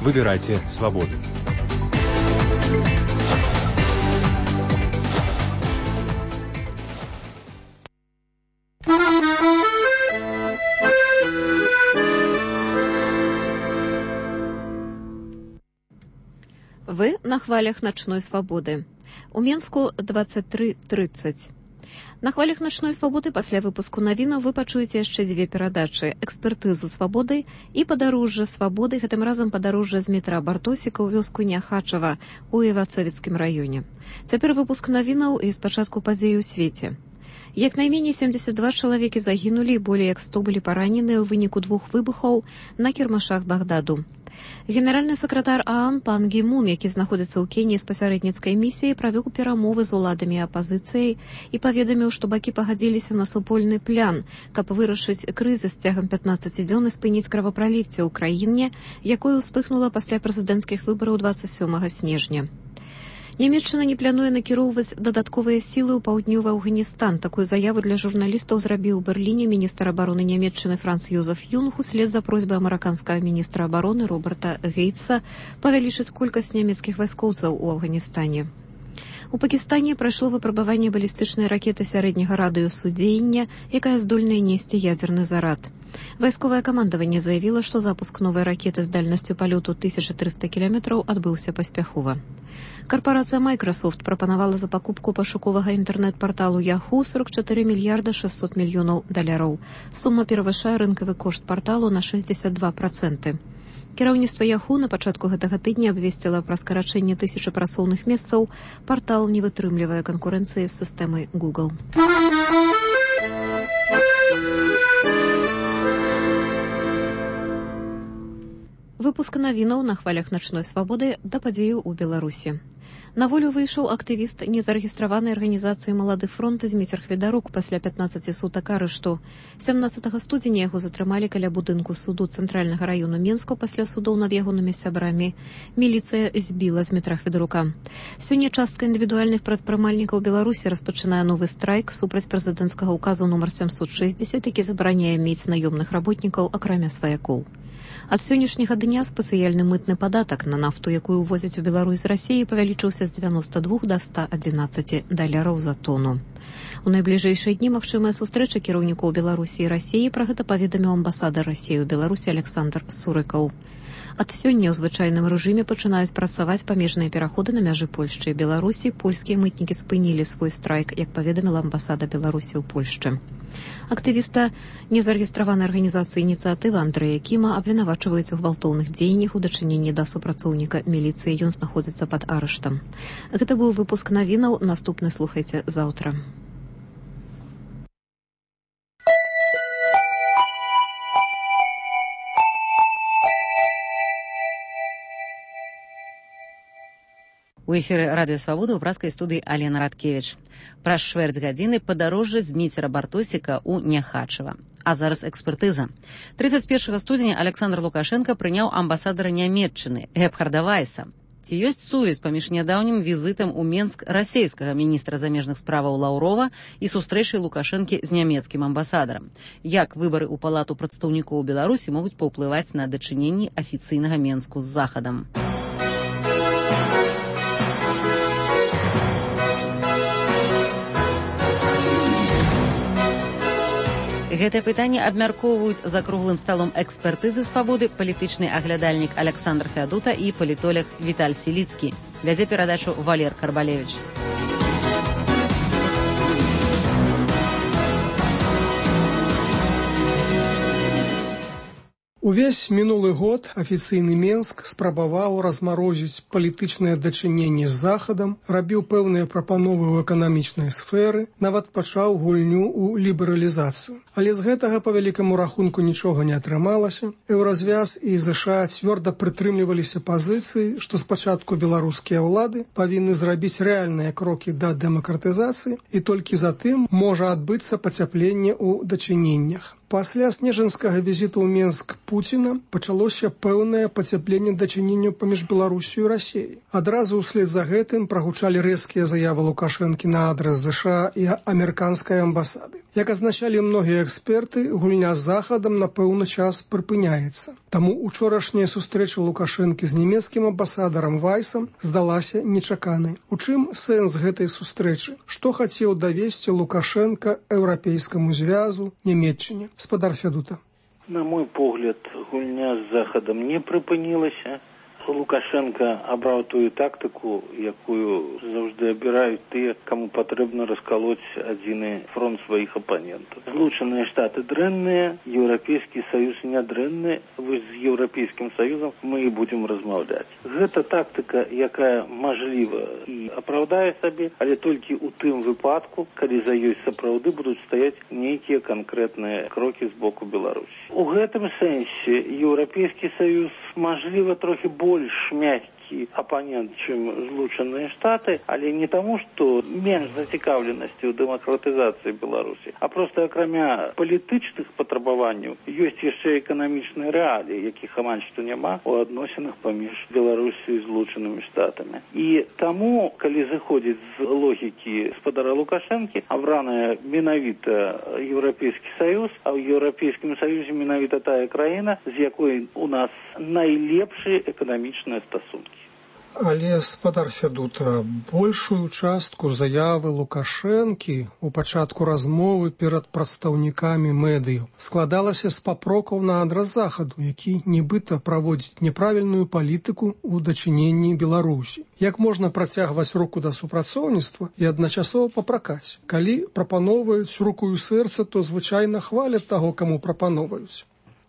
Выбирайте свободу. Вы на хвалях ночной свободы. У Менску 23:30. На хвалях ночной свободы пасля выпуску навінаў вы пачуеце яшчэ дзве перадачы: экспертызу свабоды і падарожжа свабоды, гэтым разам падарожжа з метра Бартосіка ў вёску Няхачава у Івацавіцкім раёне. Цяпер выпуск навінаў і спачатку падзеі ў свеце. Як найменей 72 чалавекі загінулі, болей як 100 былі параненыя ў выніку 2 выбухаў на кірмашах Багдаду. Генеральны сакратар ААН пан Гі Мун, які знаходзіцца ў Кеніі з пасярэдніцкай місіяй, правёў перамовы з уладамі і апазіцыяй і паведаміў, што бакі пагадзіліся на супольны план, каб вырашыць крызіс цягам 15 дзён і спыніць кровапраліцце ў краіне, якое ўспыхнула пасля прэзідэнцкіх выбараў 27 снежня. Нямецчына не плануе накіроўваць дадатковыя сілы ў паўднёвы Афганістан. Такую заяву для журналістаў зрабіў у Берліне міністр абароны Нямецчыны Франц Йозеф Юнг услед за просьбай амерыканскага міністра абароны Роберта Гейтса павялічыць колькасць нямецкіх вайскоўцаў у Афганістане. У Пакістане прайшло выпрабаванне балістычнай ракеты сярэдняга радыусу дзеяння, якая здольная несці ядзерны зарад. Вайсковае камандаванне заявіла, што запуск новай ракеты з дальнасцю палёту 1300 кіламетраў адбыўся паспяхова. Карпорацыя Microsoft прапанавала за пакупку пашуковага інтэрнэт-парталу Yahoo 44 мільярда 600 мільёнаў $. Сума перавышае рынкавы кошт парталу на 62%. Кіраўніцтва Yahoo на пачатку гэтага тыдня абвесціла пра скарачэнне 1000 працоўных месцаў. Партал не вытрымлівае канкурэнцыі з сістэмай Google. Выпуск навінаў на хвалях ночной свабоды да падзею ў Беларусі. На волю выйшаў актывіст незарэгістраванай арганізацыі «Малады фронт» Зміцер Хведарук пасля 15 сутак арышту. 17 студзеня яго затрымалі каля будынку суду Цэнтральнага раёну Менска пасля судоў над ягонымі сябрамі. Міліцыя збіла Змітра Хведарука. Сёння частка індывідуальных прадпрымальнікаў Беларусі распачынае новы страйк супраць прэзідэнцкага указу нумар 760, які забараняе мець наёмных работнікаў акрамя сваякоў. Ад сённяшняга дня спецыяльны мытны падатак на нафту, якую увозяць у Беларусь з Расіі, павялічыўся з 92 да 111 даляраў за тону. У найбліжэйшыя дні магчымая сустрэча кіраўнікоў Беларусі і Расіі, пра гэта паведаміў амбасадар Расіі ў Беларусі Александр Сурыкаў. Ад сёння ў звычайным рэжыме пачынаюць працаваць памежныя пераходы на мяжы Польшчы і Беларусі. Польскія мытнікі спынілі свой страйк, як паведаміла амбасада Беларусі ў Польшчы. Актывіста незарэгістраванай арганізацыі «Ініцыятыва» Андрэя Кіма абвінавачваюць у гвалтоўных дзеяннях у дачыненні да супрацоўніка міліцыі. Ён знаходзіцца пад арыштам. Гэта быў выпуск навінаў. Наступны слухайце заўтра. У эфіры радыё Свабода ў пражскай студыі Алена Радкевіч. Праз чвэрць гадзіны падарожжа з Міцера Бартосіка ў Няхачава. А зараз экспертыза. 31 студзеня Александр Лукашенко прыняў амбасадара Нямецчыны Гебхарда Вайса. Ці ёсць сувязь паміж нядаўнім візітам у Менск расейскага міністра замежных справаў Лаўрова і сустрэчай Лукашэнкі з нямецкім амбасадарам? Як выбары ў палату прадстаўнікоў Беларусі могуць паўплываць на дачыненні афіцыйнага Менску з Захадам? Гэтае пытанне абмяркоўваюць за круглым сталом экспертызы свабоды палітычны аглядальнік Александр Феадута і палітолог Віталь Сіліцкі. Вядзе перадачу Валер Карбалевич. Увесь мінулы год афіцыйны Менск спрабаваў размарозіць палітычнае дачыненне з Захадам, рабіў пэўныя прапановы ў эканамічнай сферы, нават пачаў гульню ў лібералізацыю. Але з гэтага па вялікаму рахунку нічога не атрымалася. Еўразвяз і ЗША цвёрда прытрымліваліся пазіцыі, што спачатку беларускія ўлады павінны зрабіць рэальныя крокі да дэмакратызацыі, і толькі затым можа адбыцца пацяпленне ў дачыненнях. Пасля снежанскага візіту ў Менск Пуціна пачалося пэўнае пацяпленне дачыненняў паміж Беларусю і Расіяй. Адразу ўслед за гэтым прагучалі рэзкія заявы Лукашэнкі на адрас ЗША і амерыканскай амбасады. Як азначалі многія эксперты, гульня з захадам на пэўны час прыпыняецца. Таму учорашняя сустрэча Лукашэнкі з нямецкім амбасадарам Вайсам здалася нечаканай. У чым сэнс гэтай сустрэчы? Што хацеў давесці Лукашенко Еўрапейскаму звязу, Нямецчыне? Спадар Федута. На мой погляд, гульня з захадам не прыпынілася. Лукашенко абраў тую тактыку, якую заўжды абіраюць тыя, каму патрэбна раскалоць адзіны фронт сваіх апанентаў. Злучаныя Штаты дрэнныя, Еўрапейскі Саюз не дрэнны, вось з Еўрапейскім Саюзам мы і будзем размаўляць. Гэта тактыка, якая мажліва і апраўдае сабе, але толькі ў тым выпадку, калі за ёй сапраўды будуць стаяць нейкія канкрэтныя крокі з боку Беларусі. У гэтым сэнсе Еўрапейскі Саюз мажліва трохі больш мягкий оппонент, чым Злучаныя Штаты, але не таму, што менш зацікаўленасці ў дэмакратызацыі Беларусі, а проста акрамя палітычных патрабаванняў ёсць яшчэ эканамічныя рэаліі, якіх амаль што няма у адносінах паміж Беларусі і Злучанымі Штатамі. І таму, калі зыходзіць з логікі спадара Лукашэнкі, абраная менавіта Еўрапейскі Саюз, а ў Еўрапейскім Саюзе менавіта тая краіна, з якой у нас найлепшыя эканамічныя стасункі. Але, спадар Федута, большую частку заявы Лукашэнкі у пачатку размовы перад прадстаўнікамі медыяў складалася з папрокаў на адрас захаду, які нібыта праводзіць няправільную палітыку ў дачыненні Беларусі. Як можна працягваць руку да супрацоўніцтва і адначасова папракаць? Калі прапаноўваюць руку і сэрца, то звычайна хваляць таго, каму прапаноўваюць.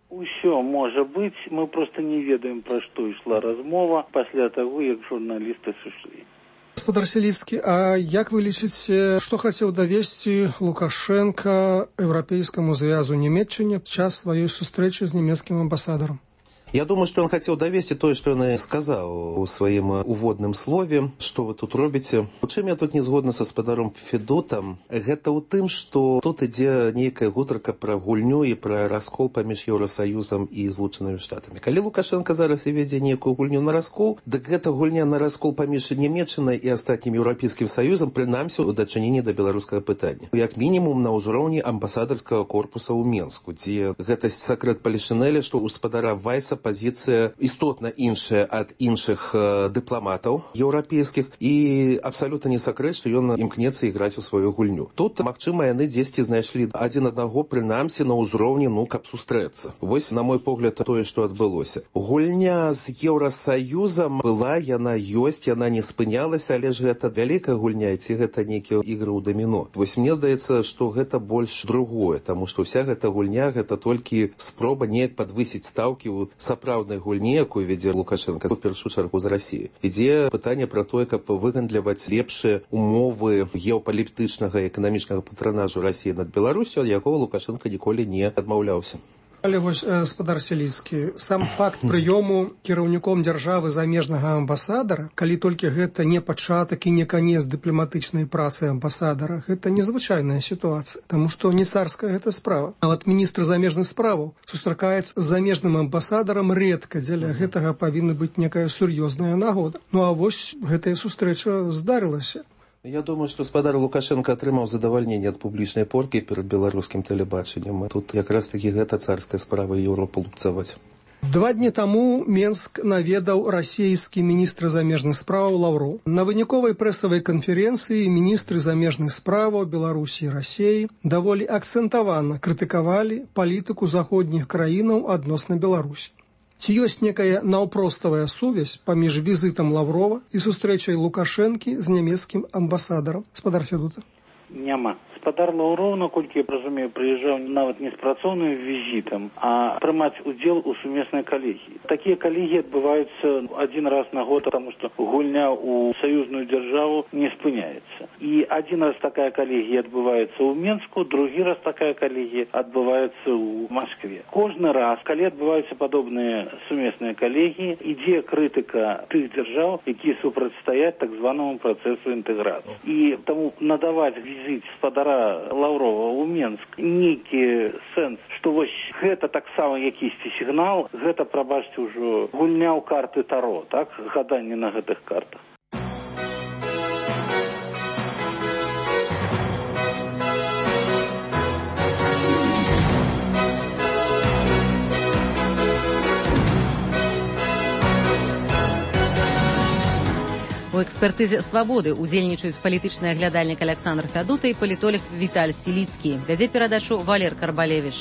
Усё можа быць, мы проста не ведаем, пра што ішла размова пасля таго, як журналісты сышлі. Спадар Селіцкі, а як вы лічыце, што хацеў давесці Лукашенко Еўрапейскаму звязу Нямецчыне час сваёй сустрэчы з нямецкім амбасадарам? Я думаю, что он хотел довести то, что он и сказал у своим уводным слове, что вы тут робите. Чым я тут не згодна со спадаром Федотам, гэта ў тым, что тут ідзе нейкая гутарка пра гульню і пра раскол паміж Еўросаюзам і Злучанымі Штатамі. Калі Лукашенко зараз і вядзе нейкую гульню на раскол, дык гэта гульня на раскол паміж Нямецчынай і астатнім Еўрапейскім Саюзам, прынамсі ў дачыненні да беларускага пытання. Як мінімум на ўзроўні амбасадарскага корпуса ў Менску, дзе гэта сакрэт палішынеля, што ў спадара Вайса пазіцыя істотна іншая ад іншых дыпламатаў еўрапейскіх і абсалютна не сакрэт, што ён імкнецца іграць у сваю гульню. Тут, магчыма, яны дзесьці знайшлі адзін аднаго прынамсі на ўзроўні, каб сустрэцца. Вось, на мой погляд, тое, што адбылося. Гульня з Еўрасаюзам была, яна ёсць, яна не спынялася, але ж гэта вялікая гульня, ці гэта нейкія ігры ў даміно. Вось мне здаецца, што гэта больш другое, таму што ўся гэта гульня, гэта толькі спроба неяк падвысіць стаўкі ў сапраўднай гульні, якую вядзе Лукашенко, у першую чаргу з Расіі. Ідзе пытанне пра тое, каб выгандляваць лепшыя умовы геапалітычнага і эканамічнага патранажу Расіі над Беларусю, ад якога Лукашенко ніколі не адмаўляўся. Але вось, спадар Селіцкі, сам факт прыёму кіраўніком дзяржавы замежнага амбасадара, калі толькі гэта не пачатак і не канец дыпламатычнай працы амбасадара, гэта незвычайная сітуацыя, таму што не царская гэта справа. Нават міністр замежных справаў сустракаецца з замежным амбасадарам рэдка, дзеля гэтага павінна быць некая сур'ёзная нагода. Ну а вось гэтая сустрэча здарылася. Я думаю, што спадар Лукашенко атрымаў задавальненне ад публічнай поркі перад беларускім тэлебачаннем. Тут якраз такі гэта царская справа Еўропу лупцаваць. 2 дні таму Менск наведаў расійскі міністр замежных справаў Лаўроў. На выніковай прэсавай канферэнцыі міністры замежных справаў Беларусі і Расіі даволі акцэнтавана крытыкавалі палітыку заходніх краінаў адносна Беларусі. Ці ёсць некая наўпроставая сувязь паміж візітам Лаўрова і сустрэчай Лукашэнкі з нямецкім амбасадарам? Спадар Федута. Няма. Спадар Лаўроў, наколькі я разумею, прыязджаў нават не з працоўным візітам, а прымаць удзел у сумеснай калегіі. Такія калегіі адбываюцца адзін раз на год, таму што гульня ў саюзную дзяржаву не спыняецца. І адзін раз такая калегія адбываецца ў Менску, другі раз такая калегія адбываецца ў Маскве. Кожны раз, калі адбываюцца падобныя сумесныя калегіі, ідзе крытыка тых дзяржаў, якія супрацьстаяць так званаму працэсу інтэграцыі. І таму надаваць візіт спадара Лаўрова ў Менск нейкі сэнс, што вось гэта таксама якісьці сігнал, гэта, прабачце, ўжо гульня ў карты Таро, так, гаданне на гэтых картах. У экспертызе «Свабоды» удзельнічаюць палітычны аглядальнік Александр Фядута і палітолог Віталь Сіліцкі. Вядзе перадачу Валер Карбалевіч.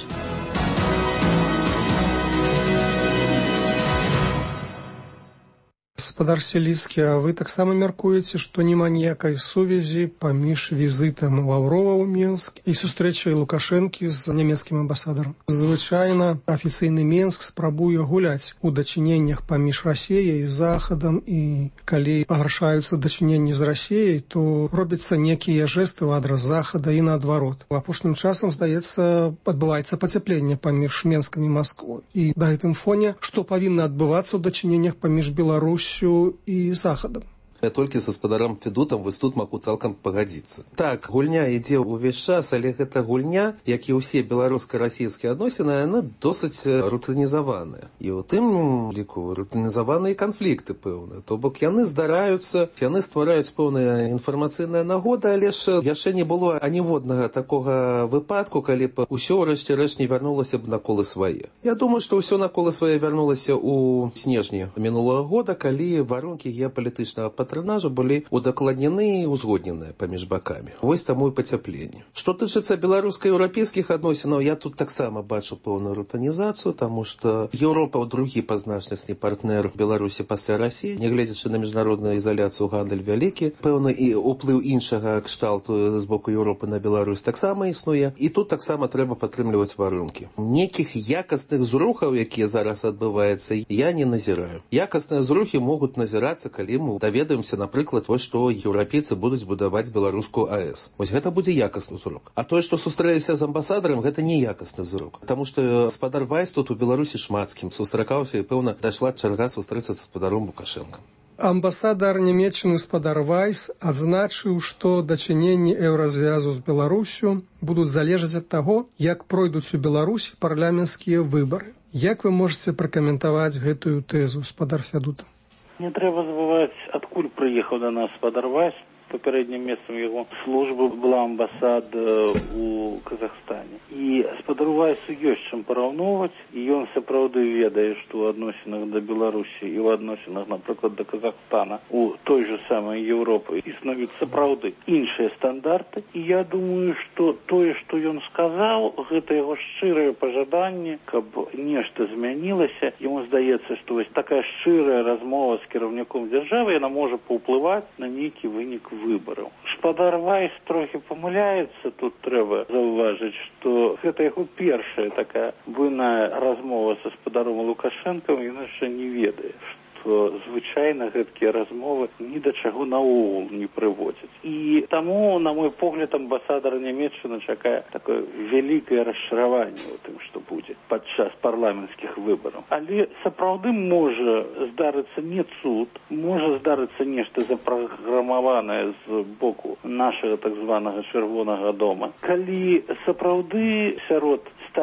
Гаспадар Сіліцкі, а вы таксама мяркуеце, што няма ніякай сувязі паміж візітам Лаўрова ў Мінск і сустрэчай Лукашэнкі з нямецкім амбасадарам? Звычайна афіцыйны Мінск спрабуе гуляць у дачыненнях паміж Расіяй і Захадам, і калі пагаршаюцца дачыненні з Расіяй, то робяцца некія жэсты ў адрас Захада і наадварот. У апошнім часам, здаецца, адбываецца пацяпленне паміж Мінскам і Масквой. І на гэтым фоне, што павінна адбывацца ў дачыненнях паміж Беларусью і Захадам? Я толькі са гаспадаром Федутам вось тут магу цалкам пагадзіцца. Так, гульня ідзе ўвесь час, але гэта гульня, як і ўсе беларуска-расійскія адносіны, яны досыць рутынізаваныя. І ў тым ліку рутынізаваныя канфлікты пэўныя. То бок яны здараюцца, яны ствараюць пэўныя інфармацыйныя нагоды, але ж яшчэ не было аніводнага такога выпадку, калі б усё ўрэшце рэшт не вярнулася б на колы свае. Я думаю, што ўсё на колы свае вярнулася ў снежні мінулага года, калі варункі геапалітычнага патронажа былі удакладнены і узгодненыя паміж бакамі. Вось таму і пацяпленне. Што тычыцца беларуска-еўрапейскіх адносінаў, я тут таксама бачу пэўную рутанізацыю, таму што Еўропа другі па значнасці партнер Беларусі пасля Расіі, нягледзячы на міжнародную ізаляцыю, гандаль вялікі, пэўны і ўплыў іншага кшталту з боку Еўропы на Беларусь таксама існуе, і тут таксама трэба падтрымліваць варункі. Некіх якасных зрухаў, якія зараз адбываюцца, я не назіраю. Якасныя зрухі могуць назірацца, калі мы даведаем, напрыклад, вось што еўрапейцы будуць будаваць беларускую АЭС. Вось гэта будзе якасны зрок. А тое, што сустрэліся з амбасадарам, гэта не якасны зрок. Таму што гаспадар Вайс тут у Беларусі шмат з кім сустракаўся, і, пэўна, дайшла чарга сустрэцца з гаспадаром Лукашэнкам. Амбасадар Нямецчыны гаспадар Вайс адзначыў, што дачыненні еўразвязу з Беларусю будуць залежаць ад таго, як пройдуць у Беларусі парламенцкія выбары. Як вы можаце пракаментаваць гэтую тэзу, гаспадар Фядута? Не трэба забываць, адкуль прыехаў да нас гаспадар Вайс. Папярэднім месцам яго службы была амбасада у Казахстане. І гаспадару Вайсу ёсць чым параўноўваць, і ён сапраўды ведае, што ў адносінах да Беларусі і ў адносінах, напрыклад, да Казахстана у той же самай Еўропы існуюць сапраўды іншыя стандарты. І я думаю, што тое, што ён сказаў, гэта яго шчырае пажаданне, каб нешта змянілася. Яму здаецца, што вось такая шчырая размова з кіраўніком дзяржавы, яна можа паўплываць на нейкі вынік выбораў. Гаспадар Вайс трохі памыляецца, тут трэба заўважыць, што гэта яго першая такая буйная размова са гаспадаром Лукашэнкам, ён яшчэ не ведае, што звычайна гэткія размовы ні да чаго наогул не прыводзяць. І таму, на мой погляд, амбасадар Нямецчыны чакае такое вялікае расчараванне ў тым, што будзе падчас парламенцкіх выбараў. Але сапраўды можа здарыцца не цуд, можа здарыцца нешта запраграмаванае з боку нашага так званага чырвонага дома. Калі сапраўды сярод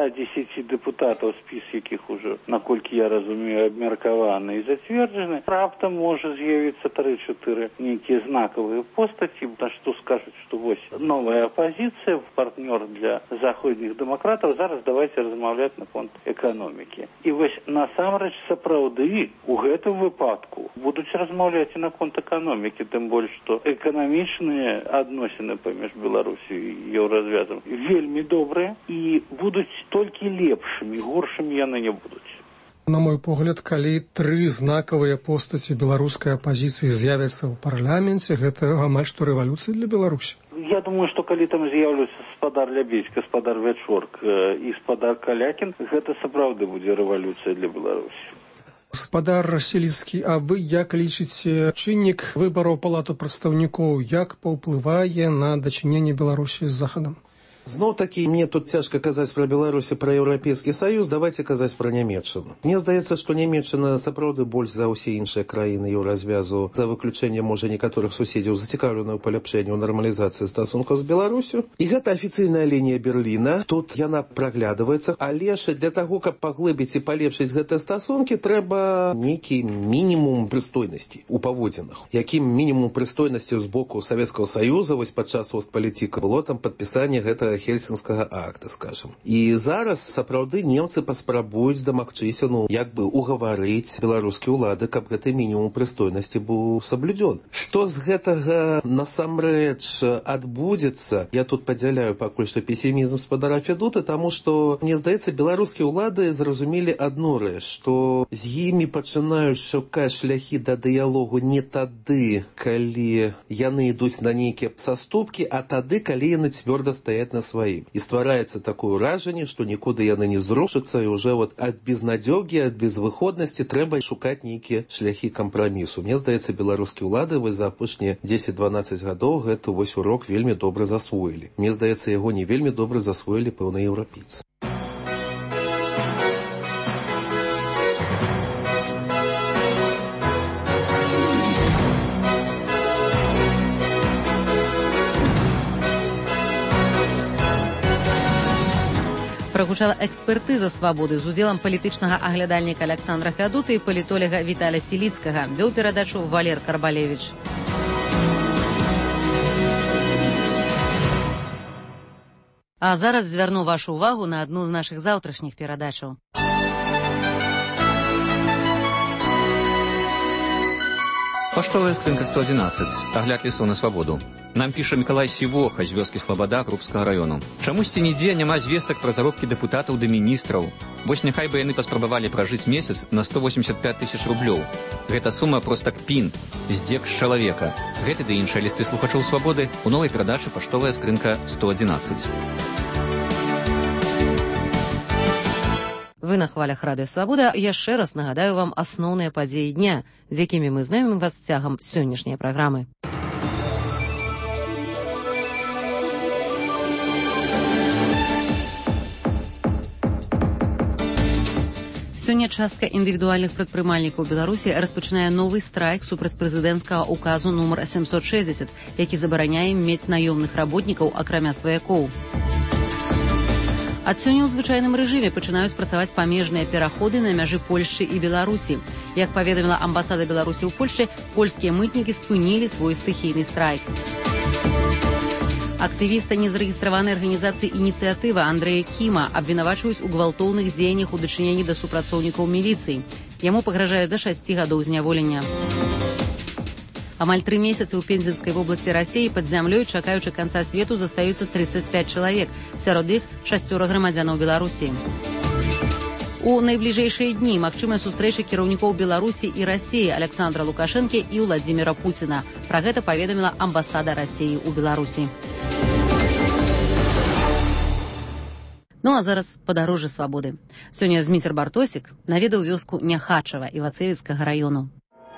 110 депутатаў, спіс якіх ужо, наколькі я разумею, абмеркаваны і зацверджаны, раптам можа з'явіцца 3-4 нейкія знакавыя постаці, на што скажуць, што вось новая апазіцыя, партнёр для заходніх дэмакратаў, зараз давайте размаўляць наконт эканомікі. І вось насамрэч сапраўды у гэтым выпадку будуць размаўляць і наконт эканомікі, тым больш, што эканамічныя адносіны паміж Беларусі і еўразвязам вельмі добрыя і будуць толькі лепшымі, горшымі яны не будуць. На мой погляд, калі 3 знакавыя постаці беларускай апазіцыі з'явяцца ў парламенце, гэта амаль што рэвалюцыя для Беларусі. Я думаю, што калі там з'яўляцца гаспадар Лябедзь, гаспадар Вячорк і гаспадар Калякін, гэта сапраўды будзе рэвалюцыя для Беларусі. Гаспадар Сіліцкі, а вы як лічыце, чыннік выбараў палату прадстаўнікоў як паўплывае на дачыненне Беларусі з Захадам? Зноў-такі, мне тут цяжка казаць пра Беларусь і пра Еўрапейскі Саюз, давайте казаць пра Нямецчыну. Мне здаецца, што Нямецчына сапраўды больш за ўсе іншыя краіны еўразвязу, за выключэннем, можа, некаторых суседзяў, зацікаўлена ў паляпшэнні, ў нармалізацыі стасункаў з Беларусю. І гэта афіцыйная лінія Берліна, тут яна праглядваецца, але ж для таго, каб паглыбіць і палепшыць гэтыя стасункі, трэба нейкі мінімум прыстойнасці ў паводзінах. Якім мінімум прыстойнасці з боку Савецкага Саюза, вось падчас Остпалітыка было там падпісанне гэтага Хельсінскага акта, скажем. І зараз сапраўды немцы паспрабуюць дамагчыся, як бы угаварыць беларускія ўлады, каб гэты мінімум прыстойнасці быў саблюдзён. Што з гэтага насамрэч адбудзецца, я тут падзяляю пакуль што песімізм спадара Федута, таму што, мне здаецца, беларускія ўлады зразумелі адну рэч, што з імі пачынаюць шукаць шляхі да дыялогу не тады, калі яны ідуць на нейкія саступкі, а тады, калі яны цвёрда стаяць на сваім. І ствараецца такое ўражанне, што нікуды яны не зрушацца, і ўжо ад безнадзёгі, ад безвыходнасці трэба шукаць нейкія шляхі кампрамісу. Мне здаецца, беларускія ўлады за апошнія 10-12 гадоў гэты урок вельмі добра засвоілі. Мне здаецца, яго не вельмі добра засвоілі пэўныя еўрапейцы. Прагучала экспертыза «Свабоды» з удзелам палітычнага аглядальніка Александра Фядута і палітолага Віталя Сіліцкага. Вёў перадачу Валер Карбалевіч. А зараз звярну вашу ўвагу на адну з нашых заўтрашніх перадачаў. Паштовая скрынка 111. Агляд лісоў на свабоду. Нам піша Мікалай Сівоха з вёскі Слабада Крупскага раёну. Чамусьці нідзе няма звестак пра заробкі дэпутатаў ды міністраў. Вось няхай бы яны паспрабавалі пражыць месяц на 185 000 рублёў. Гэта сума проста кпін, здзек з чалавека. Гэты ды іншыя лісты слухачоў свабоды у новай перадачы «Паштовая скрынка 111». Вы на хвалях радыё «Свабода». Яшчэ раз нагадаю вам асноўныя падзеі дня, з якімі мы знаёмім вас цягам сённяшняй праграмы. Сёння частка індывідуальных прадпрымальнікаў Беларусі распачынае новы страйк супраць прэзідэнцкага указу нумар 760, які забараняе мець наёмных работнікаў акрамя сваякоў. Ад сёння ў звычайным рэжыме пачынаюць працаваць памежныя пераходы на мяжы Польшчы і Беларусі. Як паведаміла амбасада Беларусі ў Польшчы, польскія мытнікі спынілі свой стыхійны страйк. Актывіста незарэгістраванай арганізацыі «Ініцыятыва» Андрэя Кіма абвінавачваюць у гвалтоўных дзеяннях у дачыненні да супрацоўнікаў міліцыі. Яму пагражае да 6 гадоў зняволення. Амаль 3 месяцы ў Пензенскай вобласці Расіі пад зямлёй, чакаючы канца свету, застаюцца 35 чалавек, сярод іх 6 грамадзянаў Беларусі. У найбліжэйшыя дні магчымая сустрэча кіраўнікоў Беларусі і Расіі Александра Лукашэнкі і Владзіміра Пуціна. Пра гэта паведаміла амбасада Расіі ў Беларусі. Ну а зараз падарожжа свабоды. Сёння Зміцер Бартосік наведаў вёску Няхачава Івацевіцкага раёну.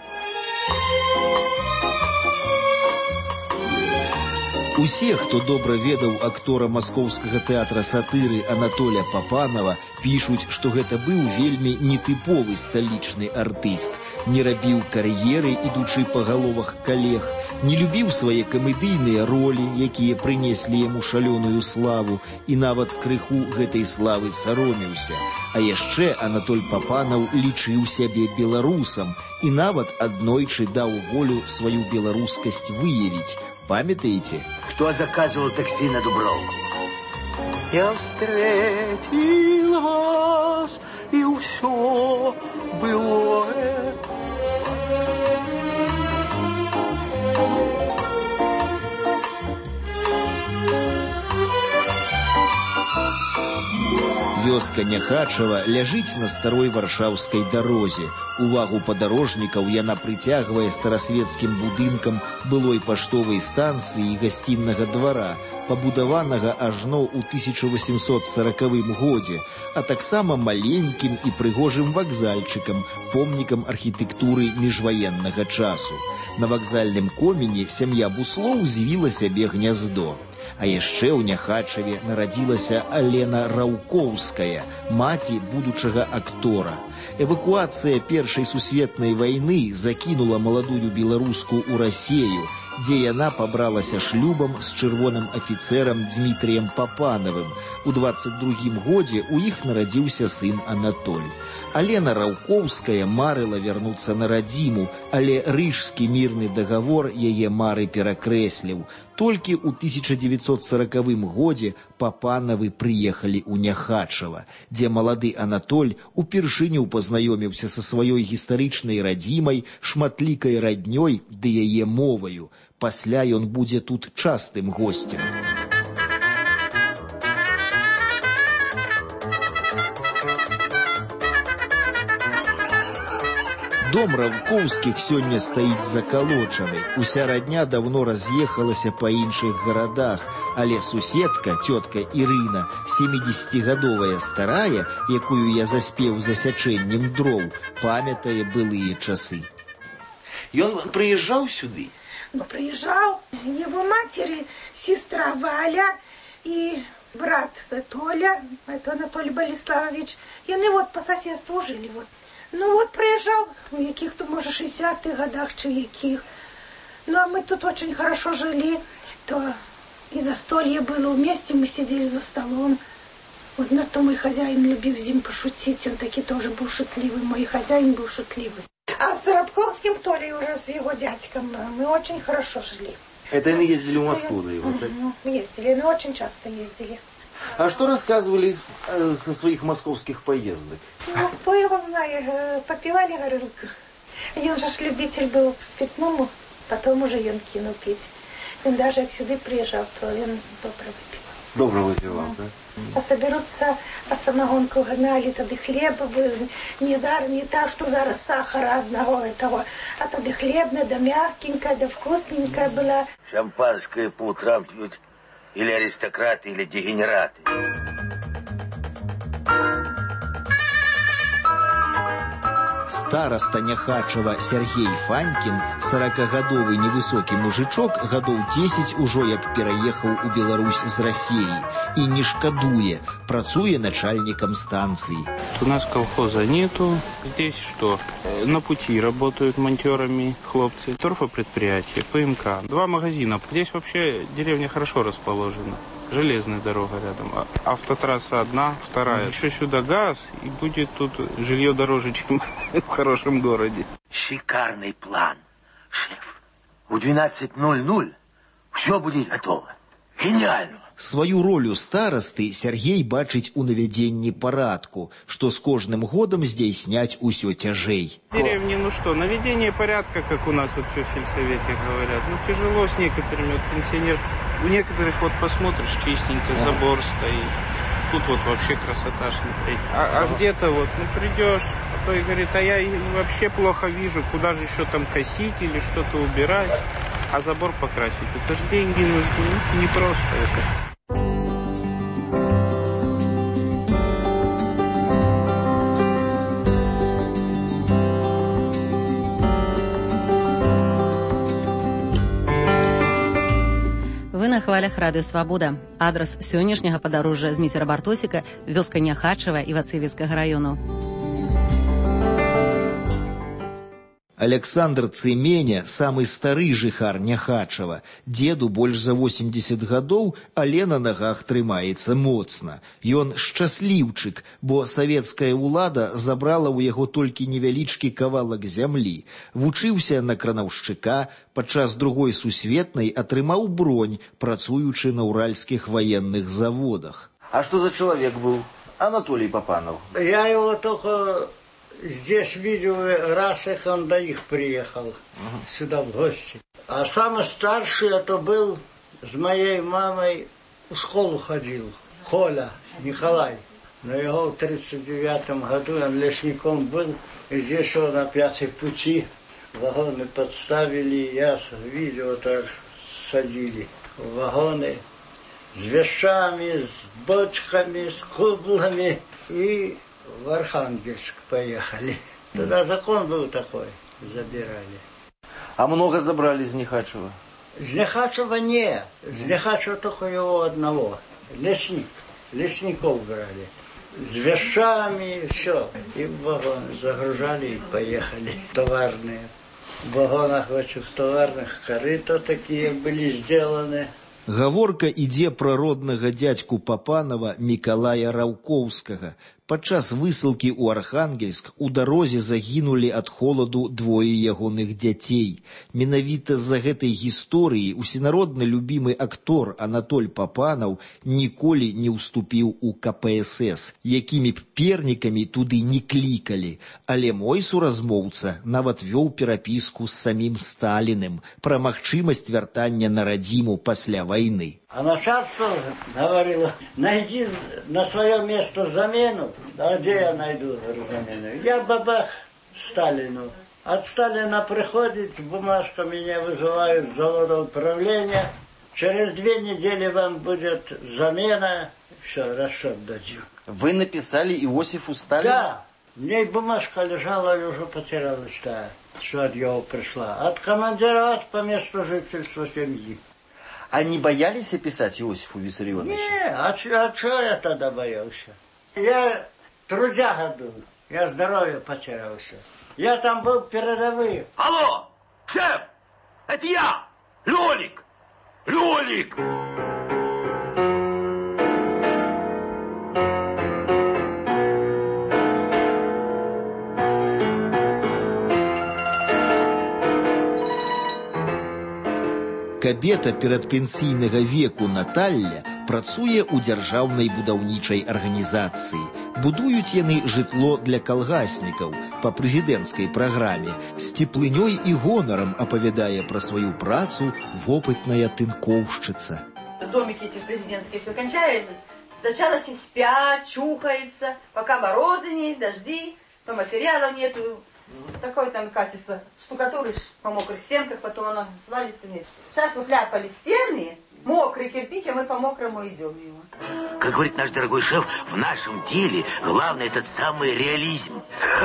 Усе, хто добра ведаў актора маскоўскага тэатра сатыры Анатоля Папанова, пішуць, што гэта быў вельмі нетыповы сталічны артыст. Не рабіў кар'еры, ідучы па галовах калег, не любіў свае камедыйныя ролі, якія прынеслі яму шалёную славу, і нават крыху гэтай славы саромеўся. А яшчэ Анатоль Папанов лічыў сябе беларусам і нават аднойчы даў волю сваю беларускасць выявіць. Памятаете? Кто заказывал такси на Дубровку? Я встретил вас, и все былое. Вёска Няхачава ляжыць на старой варшаўскай дарозе. Увагу падарожнікаў яна прыцягвае старасвецкім будынкам былой паштовай станцыі і гасціннага двара, пабудаванага ажно ў 1840 годзе, а таксама маленькім і прыгожым вакзальчыкам, помнікам архітэктуры міжваеннага часу. На вакзальным комені сям'я буслоў звіла сябе гняздо. А яшчэ ў Няхачаве нарадзілася Алена Раўкоўская, маці будучага актора. Эвакуацыя Першай сусветнай вайны закінула маладую беларуску ў Расею, дзе яна пабралася шлюбам з чырвоным афіцэрам Дзмітрыем Папанавым. У 22 годзе ў іх нарадзіўся сын Анатоль. Алена Раўкоўская марыла вярнуцца на радзіму, але рыжскі мірны дагавор яе мары перакрэсліў. Толькі ў 1940 годзе Папановы прыехалі ў Няхачава, дзе малады Анатоль упершыню пазнаёміўся са сваёй гістарычнай радзімай, шматлікай раднёй ды яе моваю. Пасля ён будзе тут частым госцем. Дом Раўкоўскіх сёння стаіць закалочаны. Уся радня давно раз'ехалася па іншых гарадах, але суседка, цётка Ірына, 70-гадовая старая, якую я заспеў засячэннем дроў, памятае былыя часы. Ён прыязджаў сюды? Ну, приезжал. Его матери сестра Валя и брат Толя, это Анатолий Болеславович. И они вот по соседству жили. Вот. Ну вот приезжал в каких-то, может, 60-х годах, чи яких. Ну, а мы тут очень хорошо жили. То и застолье было вместе, мы сидели за столом. Вот на то мой хозяин любил с ним пошутить. Он таки тоже был шутливый. Мой хозяин был шутливый. А с Рабковским Толей уже, с его дядьком, мы очень хорошо жили. Это они ездили в Москву, да, его, так? Ездили, но очень часто ездили. А что рассказывали со своих московских поездок? Ну, кто его знает, попивали горылку. И он же любитель был к спиртному, потом уже он кинул пить. Он даже сюда приезжал, то он добро выпивал. Добро выпивал, да? А соберутся, а самогонку гнали, тогда хлеба был, не та, что зараз сахара одного этого, а тогда хлебная, да мягкенькая, да вкусненькая была. Шампанское по утрам пьют или аристократы, или дегенераты. Староста Няхачава Сергей Фанькін, 40-гадовы невысокі мужичок, гадоў 10 ужо як пераехаў у Беларусь з России и не шкадуе, працуе начальником станции. У нас колхоза нету, здесь что? На пути работают монтерами хлопцы, торфопредприятие, ПМК, 2 магазина. Здесь вообще деревня хорошо расположена. Железная дорога рядом. Автотрасса одна, вторая. Еще сюда газ, и будет тут жилье дороже, чем в хорошем городе. Шикарный план, шеф. В 12:00 все будет готово. Гениально. Свою ролю старосты Сергей бачыць у навядзенні парадку, што з кожным годам здзейсняць усё цяжэй. В деревне, ну что, наведение порядка, как у нас вот все в сельсовете говорят, ну тяжело с некоторыми, вот пенсионер, у некоторых вот посмотришь, чистенько, забор стоит, тут вот вообще красота смотреть. А где-то вот, ну придешь, а то и говорит, а я вообще плохо вижу, куда же еще там косить или что-то убирать, а забор покрасить, это же деньги нужны, не просто это. Вы на хвалях радыё Свабода. Адрас сённяшняга падарожжа Зміцера Бартосіка, вёска Няхачава Івацэвіцкага раёну. Александр Цеменя, самы стары жыхар Няхачава. Деду больш за 80 гадоў, але на нагах трымаецца моцна. Ён шчасліўчык, бо савецкая ўлада забрала ў яго толькі невялічкі кавалак зямлі. Вучыўся на кранаўшчыка, падчас Другой сусветнай атрымаў бронь, працуючы на уральских военных заводах. А что за человек был Анатолий Папанов? Я его только здесь видел раз, их он до их приехал сюда в гости. А самый старший это был с моей мамой в школу ходил. Коля Николай. Но его в 1939 году он лесником был. И здесь он на 5-й пути вагоны подставили. Я видел, это садили вагоны с вещами, с бочками, с кублами. И в Архангельск поехали. Тогда закон был такой, забирали. А много забрали из Няхачева? Из Няхачева нет. Из Няхачева только его одного. Лесник. Лесников брали. С вещами, все. И в вагоны загружали и поехали. Товарные. В вагонах, в этих товарных корыта такие были сделаны. Гаворка ідзе пра роднага дзядзьку Папанова Мікалая Раўкоўскага. Падчас высылкі ў Архангельск у дарозе загінулі ад холаду двое ягоных дзяцей. Менавіта з-за гэтай гісторыі усенародна любімы актор Анатоль Папанаў ніколі не ўступіў у КПСС, якімі б пернікамі туды не клікалі. Але мой суразмоўца нават вёў перапіску з самім Сталіным пра магчымасць вяртання на радзіму пасля вайны. А начальство говорило, найди на свое место замену. А где я найду замену? Я бабах Сталину. От Сталина приходит бумажка, меня вызывают с завода управления. Через 2 недели вам будет замена. Все, расчет дадим. Вы написали Иосифу Сталину? Да. Мне бумажка лежала и уже потерялась, да, что от него пришла. Откомандировать по месту жительства семьи. А не боялись писать Иосифу Виссарионовичу? Не, а что я тогда боялся? Я трудяга был, я здоровье потерялся. Я там был передовый. Алло, шеф, это я, Лёлик, Лёлик. Кабета перадпенсійнага веку Наталля працуе ў дзяржаўнай будаўнічай арганізацыі. Будуюць яны жытло для калгаснікаў па прэзідэнцкай праграме. З цеплынёй і гонарам апавядае пра сваю працу вопытная тынкоўшчыца. Домики эти президентские все кончаются. Сначала все спят, чухаются, пока морозы нет, дожди, то материалов нету. Такое там качество. Штукатуришь по мокрых стенках, потом она свалится. Нет. Сейчас выхляпали стены, мокрый кирпич, а мы по мокрому идем его. Как говорит наш дорогой шеф, в нашем деле главное этот самый реализм.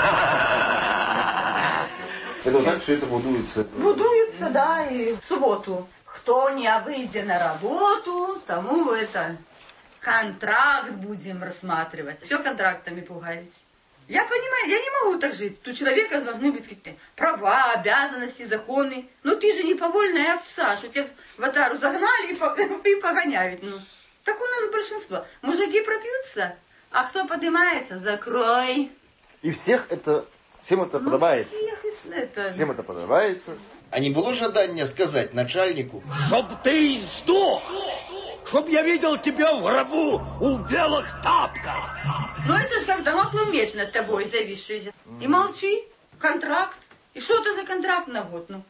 Это вот так все это будуется? Будуется, да, и в субботу. Кто не выйдет на работу, тому это контракт будем рассматривать. Все контрактами пугаюсь. Я понимаю, я не могу так жить. У человека должны быть какие-то права, обязанности, законы. Но ты же не повольная овца, что тебя в отару загнали и погоняют. Ну, так у нас большинство. Мужики пропьются, а кто поднимается, закрой. И всем это подобается? Всем это подобается. А не было жадания сказать начальнику: чтоб ты сдох! Чтоб я видел тебя в гробу у белых тапках! Ну это же как дамоклов меч над тобой зависший. И молчи. Контракт. И что это за контракт на год? Ну?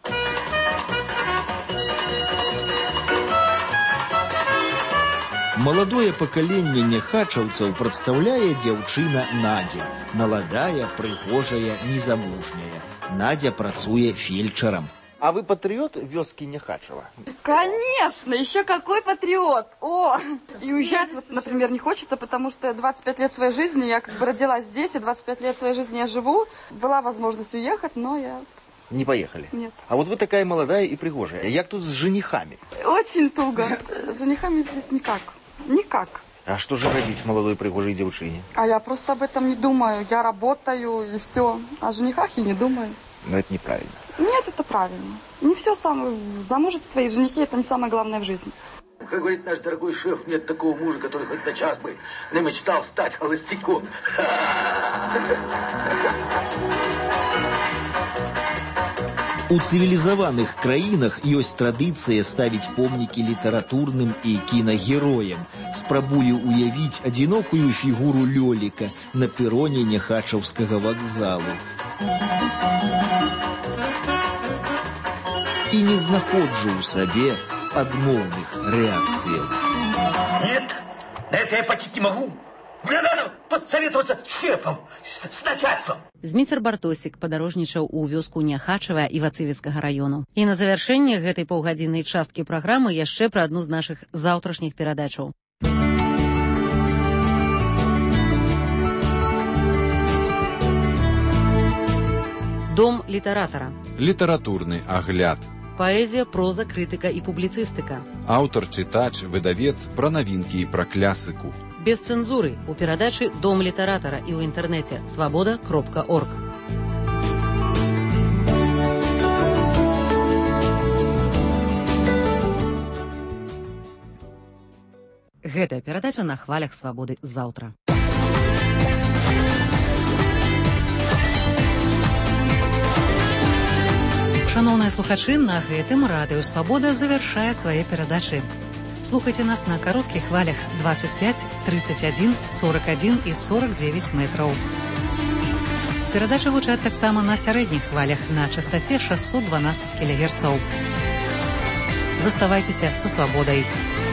Маладое пакаленне няхачаўцаў прадстаўляе дзяўчына Надя. Маладая, прыгожая, незамужняя. Надя працуе фельчарам. А вы патриот вёски Нехачева? Конечно, еще какой патриот. О, и уезжать, вот, например, не хочется, потому что 25 лет своей жизни я как бы родилась здесь, и 25 лет своей жизни я живу. Была возможность уехать, но я... Не поехали? Нет. А вот вы такая молодая и пригожая. Як тут с женихами? Очень туго. С женихами здесь никак. Никак. А что же робить молодой пригожей девчине? А я просто об этом не думаю. Я работаю и все. О женихах я не думаю. Но это неправильно. Нет, это правильно. Не все самое. Замужество и женихи — это не самое главное в жизни. Как говорит наш дорогой шеф, нет такого мужа, который хоть на час бы намечтал стать холостяком. У цывілізаваных краінах ёсць традыцыя ставіць помнікі літаратурным і кінагероям. Спрабую уявіць адзінокую фігуру Лёліка на пероне Няхачаўскага вакзалу. І не знаходжу ў сабе адмоўных рэакцыяў. Нет, на это я почти не могу. Мне надо посоветоваться с шефом, с начальством. Зміцер Бартосік падарожнічаў у вёску Няхачава Івацывецкага раёну. І на завяршэнне гэтай паўгадзіннай часткі праграмы яшчэ пра адну з нашых заўтрашніх перадачаў. Дом літаратара. Літаратурны агляд. Паэзія, проза, крытыка і публіцыстыка. Аўтар, чытач, выдавец пра навінкі і пра клясыку. Без цэнзуры у перадачы «Дом літаратара» і ў інтэрнэце свабода.орг. Гэтая перадача на хвалях свабоды заўтра. Шановные слухачи, на гэтым Радио Свобода завершая свои передачи. Слухайте нас на коротких хвалях 25, 31, 41 и 49 метров. Передачи гучат таксама на сярэдніх хвалях на частоте 612 кГц. Заставайтесь со свободой.